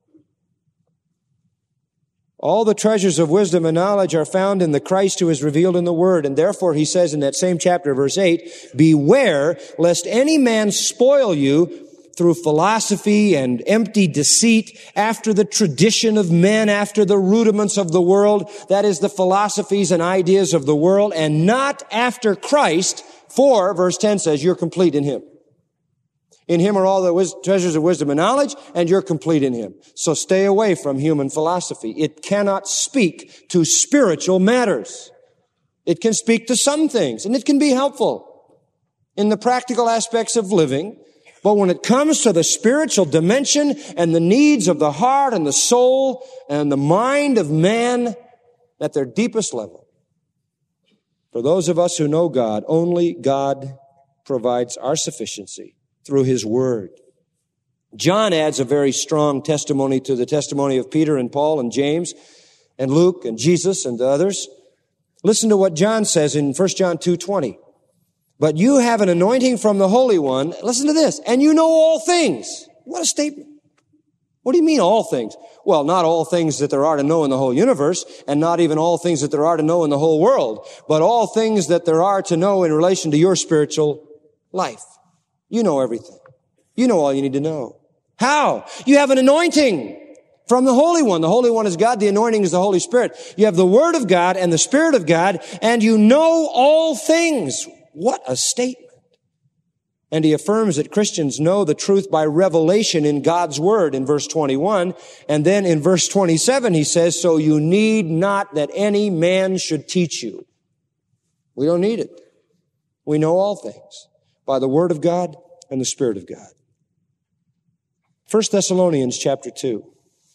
All the treasures of wisdom and knowledge are found in the Christ who is revealed in the word. And therefore, he says in that same chapter, verse eight, beware lest any man spoil you through philosophy and empty deceit, after the tradition of men, after the rudiments of the world, that is the philosophies and ideas of the world, and not after Christ, for, verse ten says, you're complete in him. In him are all the wis- treasures of wisdom and knowledge, and you're complete in him. So stay away from human philosophy. It cannot speak to spiritual matters. It can speak to some things, and it can be helpful in the practical aspects of living. But when it comes to the spiritual dimension and the needs of the heart and the soul and the mind of man at their deepest level, for those of us who know God, only God provides our sufficiency through his word. John adds a very strong testimony to the testimony of Peter and Paul and James and Luke and Jesus and the others. Listen to what John says in First John two twenty. But you have an anointing from the Holy One. Listen to this. And you know all things. What a statement. What do you mean all things? Well, not all things that there are to know in the whole universe, and not even all things that there are to know in the whole world, but all things that there are to know in relation to your spiritual life. You know everything. You know all you need to know. How? You have an anointing from the Holy One. The Holy One is God. The anointing is the Holy Spirit. You have the Word of God and the Spirit of God, and you know all things. What a statement. And he affirms that Christians know the truth by revelation in God's word in verse twenty-one. And then in verse twenty-seven, he says, so you need not that any man should teach you. We don't need it. We know all things by the word of God and the Spirit of God. First Thessalonians chapter two.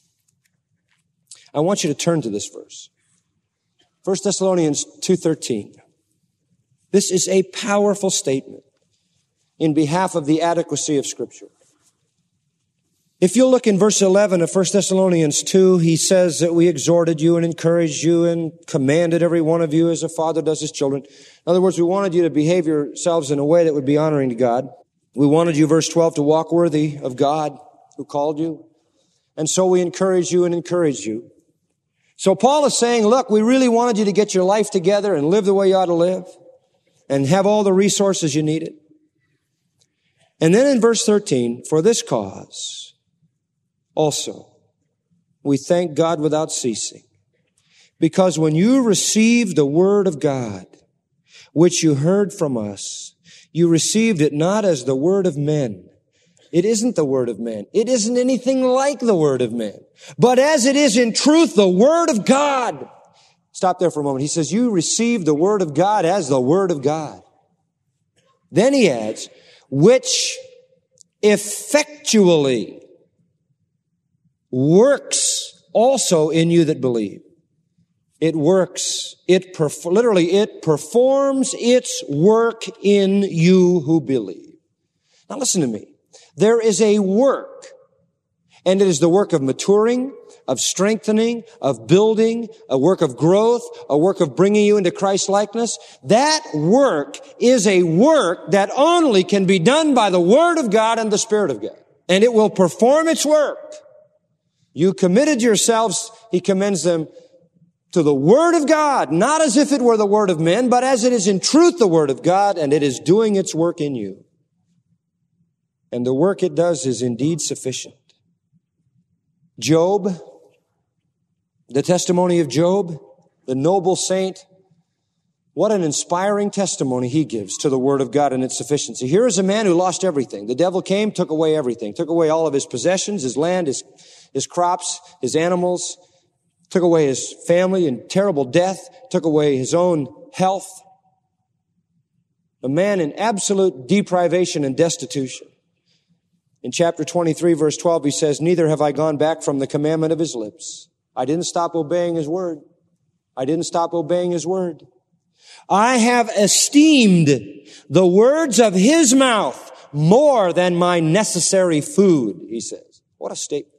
I want you to turn to this verse. First Thessalonians two thirteen. This is a powerful statement in behalf of the adequacy of Scripture. If you look in verse eleven of First Thessalonians two, he says that we exhorted you and encouraged you and commanded every one of you as a father does his children. In other words, we wanted you to behave yourselves in a way that would be honoring to God. We wanted you, verse twelve, to walk worthy of God who called you. And so we encouraged you and encouraged you. So Paul is saying, look, we really wanted you to get your life together and live the way you ought to live and have all the resources you needed. And then in verse thirteen, for this cause also we thank God without ceasing, because when you received the word of God, which you heard from us, you received it not as the word of men. It isn't the word of men. It isn't anything like the word of men. But as it is in truth, the word of God. Stop there for a moment. He says, you received the word of God as the word of God. Then he adds, which effectually works also in you that believe. It works. It perf- literally, it performs its work in you who believe. Now listen to me. There is a work, and it is the work of maturing, of strengthening, of building, a work of growth, a work of bringing you into Christ likeness. That work is a work that only can be done by the Word of God and the Spirit of God. And it will perform its work. You committed yourselves, he commends them, to the Word of God, not as if it were the Word of men, but as it is in truth the Word of God, and it is doing its work in you. And the work it does is indeed sufficient. Job, the testimony of Job, the noble saint, what an inspiring testimony he gives to the Word of God and its sufficiency. Here is a man who lost everything. The devil came, took away everything, took away all of his possessions, his land, his, his crops, his animals, took away his family in terrible death, took away his own health. A man in absolute deprivation and destitution. In chapter twenty-three, verse twelve, he says, neither have I gone back from the commandment of his lips. I didn't stop obeying his word. I didn't stop obeying his word. I have esteemed the words of his mouth more than my necessary food, he says. What a statement.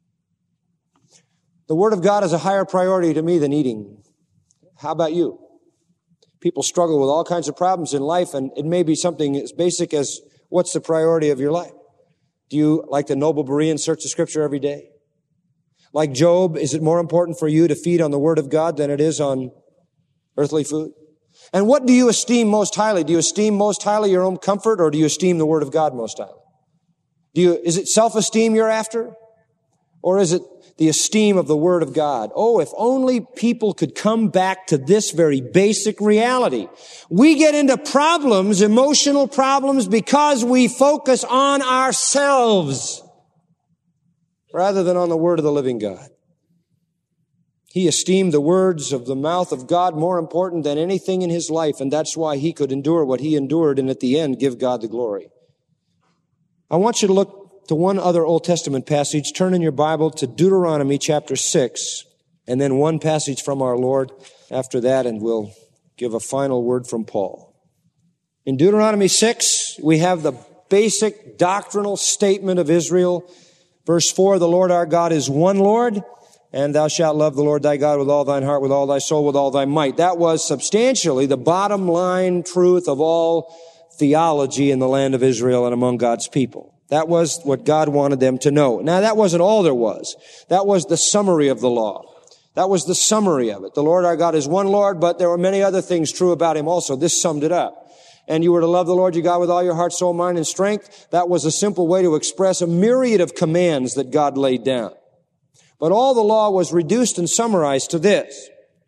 The Word of God is a higher priority to me than eating. How about you? People struggle with all kinds of problems in life, and it may be something as basic as, what's the priority of your life? Do you, like the noble Berean, search the Scripture every day? Like Job, is it more important for you to feed on the Word of God than it is on earthly food? And what do you esteem most highly? Do you esteem most highly your own comfort, or do you esteem the Word of God most highly? Do you, is it self-esteem you're after? Or is it the esteem of the Word of God? Oh, if only people could come back to this very basic reality. We get into problems, emotional problems, because we focus on ourselves rather than on the Word of the living God. He esteemed the words of the mouth of God more important than anything in his life, and that's why he could endure what he endured and at the end give God the glory. I want you to look to one other Old Testament passage. Turn in your Bible to Deuteronomy chapter six, and then one passage from our Lord after that, and we'll give a final word from Paul. In Deuteronomy six, we have the basic doctrinal statement of Israel. Verse four, the Lord our God is one Lord, and thou shalt love the Lord thy God with all thine heart, with all thy soul, with all thy might. That was substantially the bottom line truth of all theology in the land of Israel and among God's people. That was what God wanted them to know. Now, that wasn't all there was. That was the summary of the law. That was the summary of it. The Lord our God is one Lord, but there were many other things true about him also. This summed it up. And you were to love the Lord your God with all your heart, soul, mind, and strength. That was a simple way to express a myriad of commands that God laid down. But all the law was reduced and summarized to this.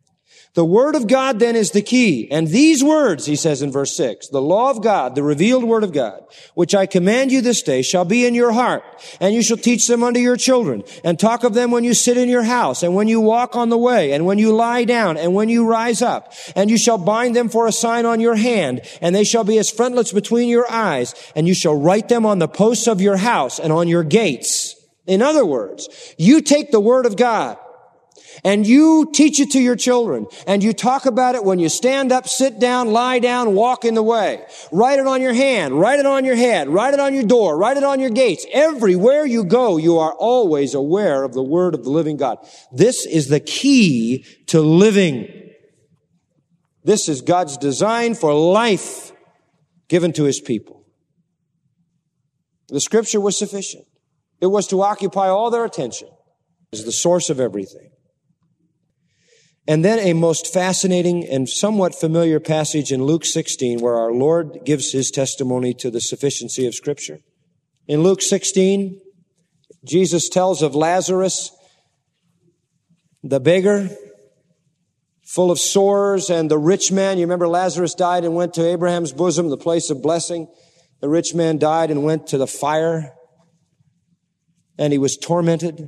The Word of God then is the key. And these words, he says in verse six, the law of God, the revealed Word of God, which I command you this day, shall be in your heart, and you shall teach them unto your children, and talk of them when you sit in your house, and when you walk on the way, and when you lie down, and when you rise up. And you shall bind them for a sign on your hand, and they shall be as frontlets between your eyes, and you shall write them on the posts of your house and on your gates. In other words, you take the Word of God, and you teach it to your children, and you talk about it when you stand up, sit down, lie down, walk in the way. Write it on your hand, write it on your head, write it on your door, write it on your gates. Everywhere you go, you are always aware of the Word of the living God. This is the key to living. This is God's design for life given to His people. The Scripture was sufficient. It was to occupy all their attention. It is the source of everything. And then a most fascinating and somewhat familiar passage in Luke sixteen where our Lord gives His testimony to the sufficiency of Scripture. In Luke sixteen, Jesus tells of Lazarus, the beggar, full of sores, and the rich man. You remember Lazarus died and went to Abraham's bosom, the place of blessing. The rich man died and went to the fire, and he was tormented.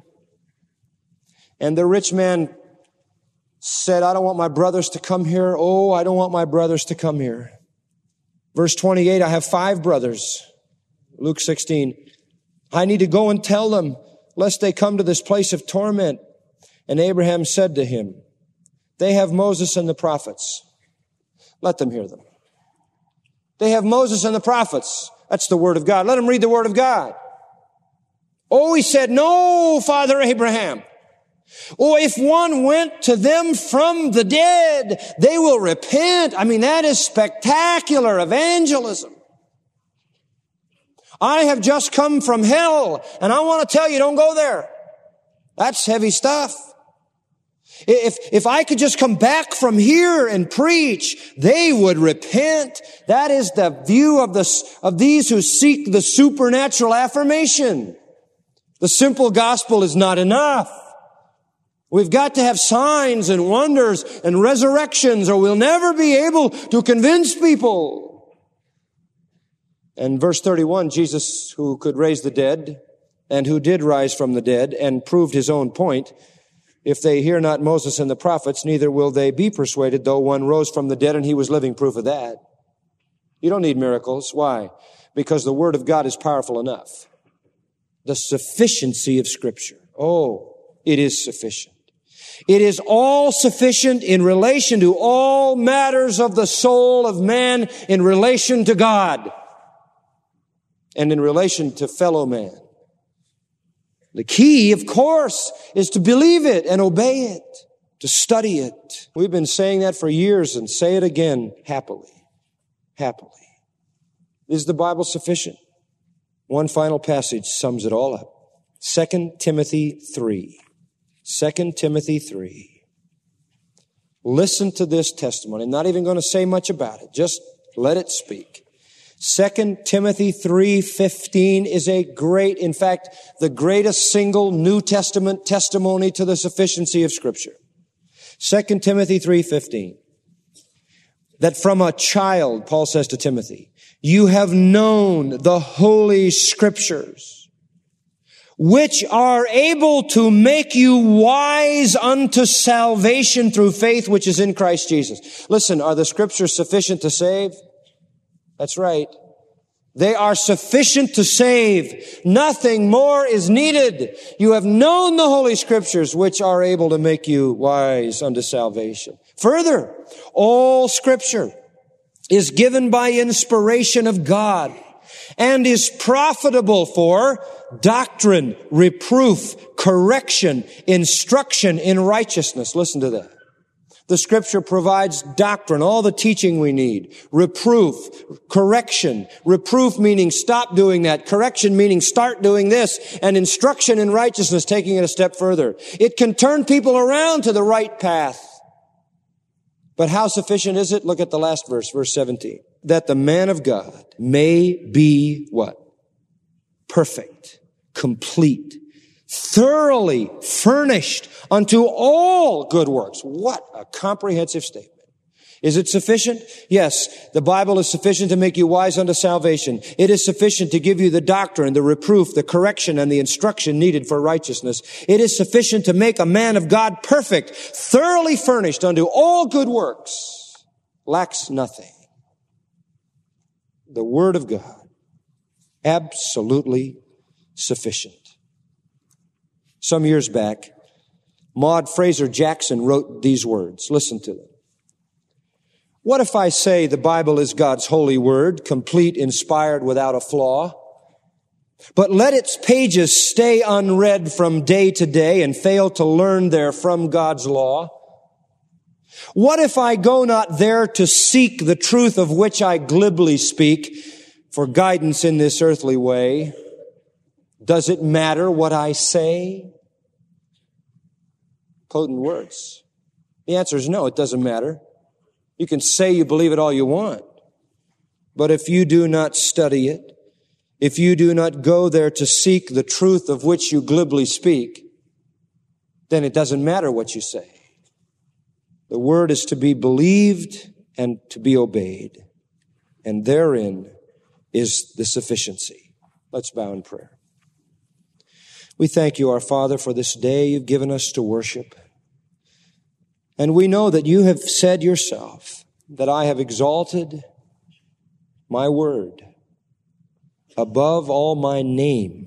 And the rich man said, I don't want my brothers to come here. Oh, I don't want my brothers to come here. Verse twenty-eight, I have five brothers. Luke sixteen, I need to go and tell them, lest they come to this place of torment. And Abraham said to him, they have Moses and the prophets. Let them hear them. They have Moses and the prophets. That's the Word of God. Let them read the Word of God. Oh, he said, no, Father Abraham. Oh, if one went to them from the dead, they will repent. I mean, that is spectacular evangelism. I have just come from hell, and I want to tell you, don't go there. That's heavy stuff. If, if I could just come back from here and preach, they would repent. That is the view of the, of these who seek the supernatural affirmation. The simple gospel is not enough. We've got to have signs and wonders and resurrections, or we'll never be able to convince people. And verse thirty-one, Jesus, who could raise the dead and who did rise from the dead and proved His own point, if they hear not Moses and the prophets, neither will they be persuaded, though one rose from the dead and he was living proof of that. You don't need miracles. Why? Because the Word of God is powerful enough. The sufficiency of Scripture. Oh, it is sufficient. It is all sufficient in relation to all matters of the soul of man, in relation to God and in relation to fellow man. The key, of course, is to believe it and obey it, to study it. We've been saying that for years, and say it again happily. Happily. Is the Bible sufficient? One final passage sums it all up. Second Timothy three. Second Timothy three. Listen to this testimony. I'm not even going to say much about it. Just let it speak. Second Timothy three fifteen is a great, in fact, the greatest single New Testament testimony to the sufficiency of Scripture. Second Timothy three fifteen. That from a child, Paul says to Timothy, you have known the Holy Scriptures, which are able to make you wise unto salvation through faith which is in Christ Jesus. Listen, are the Scriptures sufficient to save? That's right. They are sufficient to save. Nothing more is needed. You have known the Holy Scriptures, which are able to make you wise unto salvation. Further, all Scripture is given by inspiration of God and is profitable for doctrine, reproof, correction, instruction in righteousness. Listen to that. The Scripture provides doctrine, all the teaching we need. Reproof, correction. Reproof meaning stop doing that. Correction meaning start doing this. And instruction in righteousness, taking it a step further. It can turn people around to the right path. But how sufficient is it? Look at the last verse, verse seventeen. That the man of God may be what? Perfect, complete, thoroughly furnished unto all good works. What a comprehensive statement. Is it sufficient? Yes, the Bible is sufficient to make you wise unto salvation. It is sufficient to give you the doctrine, the reproof, the correction, and the instruction needed for righteousness. It is sufficient to make a man of God perfect, thoroughly furnished unto all good works, lacks nothing. The Word of God, absolutely sufficient. Some years back, Maud Fraser Jackson wrote these words. Listen to them. What if I say the Bible is God's holy word, complete, inspired, without a flaw, but let its pages stay unread from day to day and fail to learn therefrom God's law? What if I go not there to seek the truth of which I glibly speak for guidance in this earthly way? Does it matter what I say? Potent words. The answer is no, it doesn't matter. You can say you believe it all you want, but if you do not study it, if you do not go there to seek the truth of which you glibly speak, then it doesn't matter what you say. The word is to be believed and to be obeyed, and therein is the sufficiency. Let's bow in prayer. We thank you, our Father, for this day you've given us to worship. And we know that you have said yourself that I have exalted my word above all my name.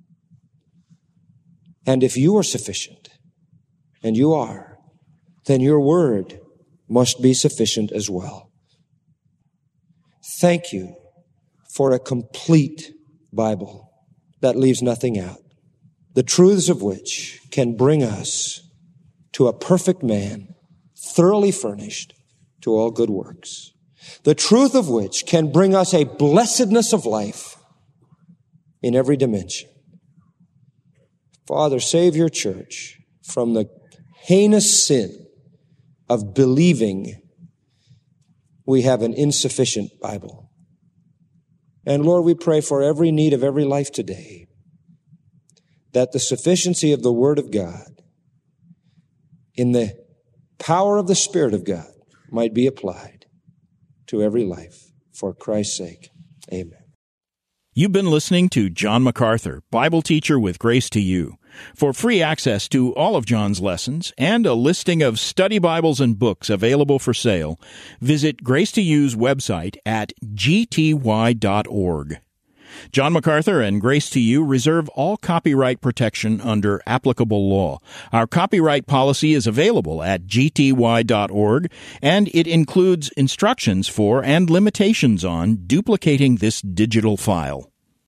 And if you are sufficient, and you are, then your word must be sufficient as well. Thank you for a complete Bible that leaves nothing out, the truths of which can bring us to a perfect man, thoroughly furnished to all good works, the truth of which can bring us a blessedness of life in every dimension. Father, save your church from the heinous sin of believing we have an insufficient Bible. And Lord, we pray for every need of every life today, that the sufficiency of the Word of God in the power of the Spirit of God might be applied to every life. For Christ's sake, amen. You've been listening to John MacArthur, Bible teacher with Grace to You. For free access to all of John's lessons and a listing of study Bibles and books available for sale, visit Grace to You's website at g t y dot org. John MacArthur and Grace to You reserve all copyright protection under applicable law. Our copyright policy is available at g t y dot org, and it includes instructions for and limitations on duplicating this digital file.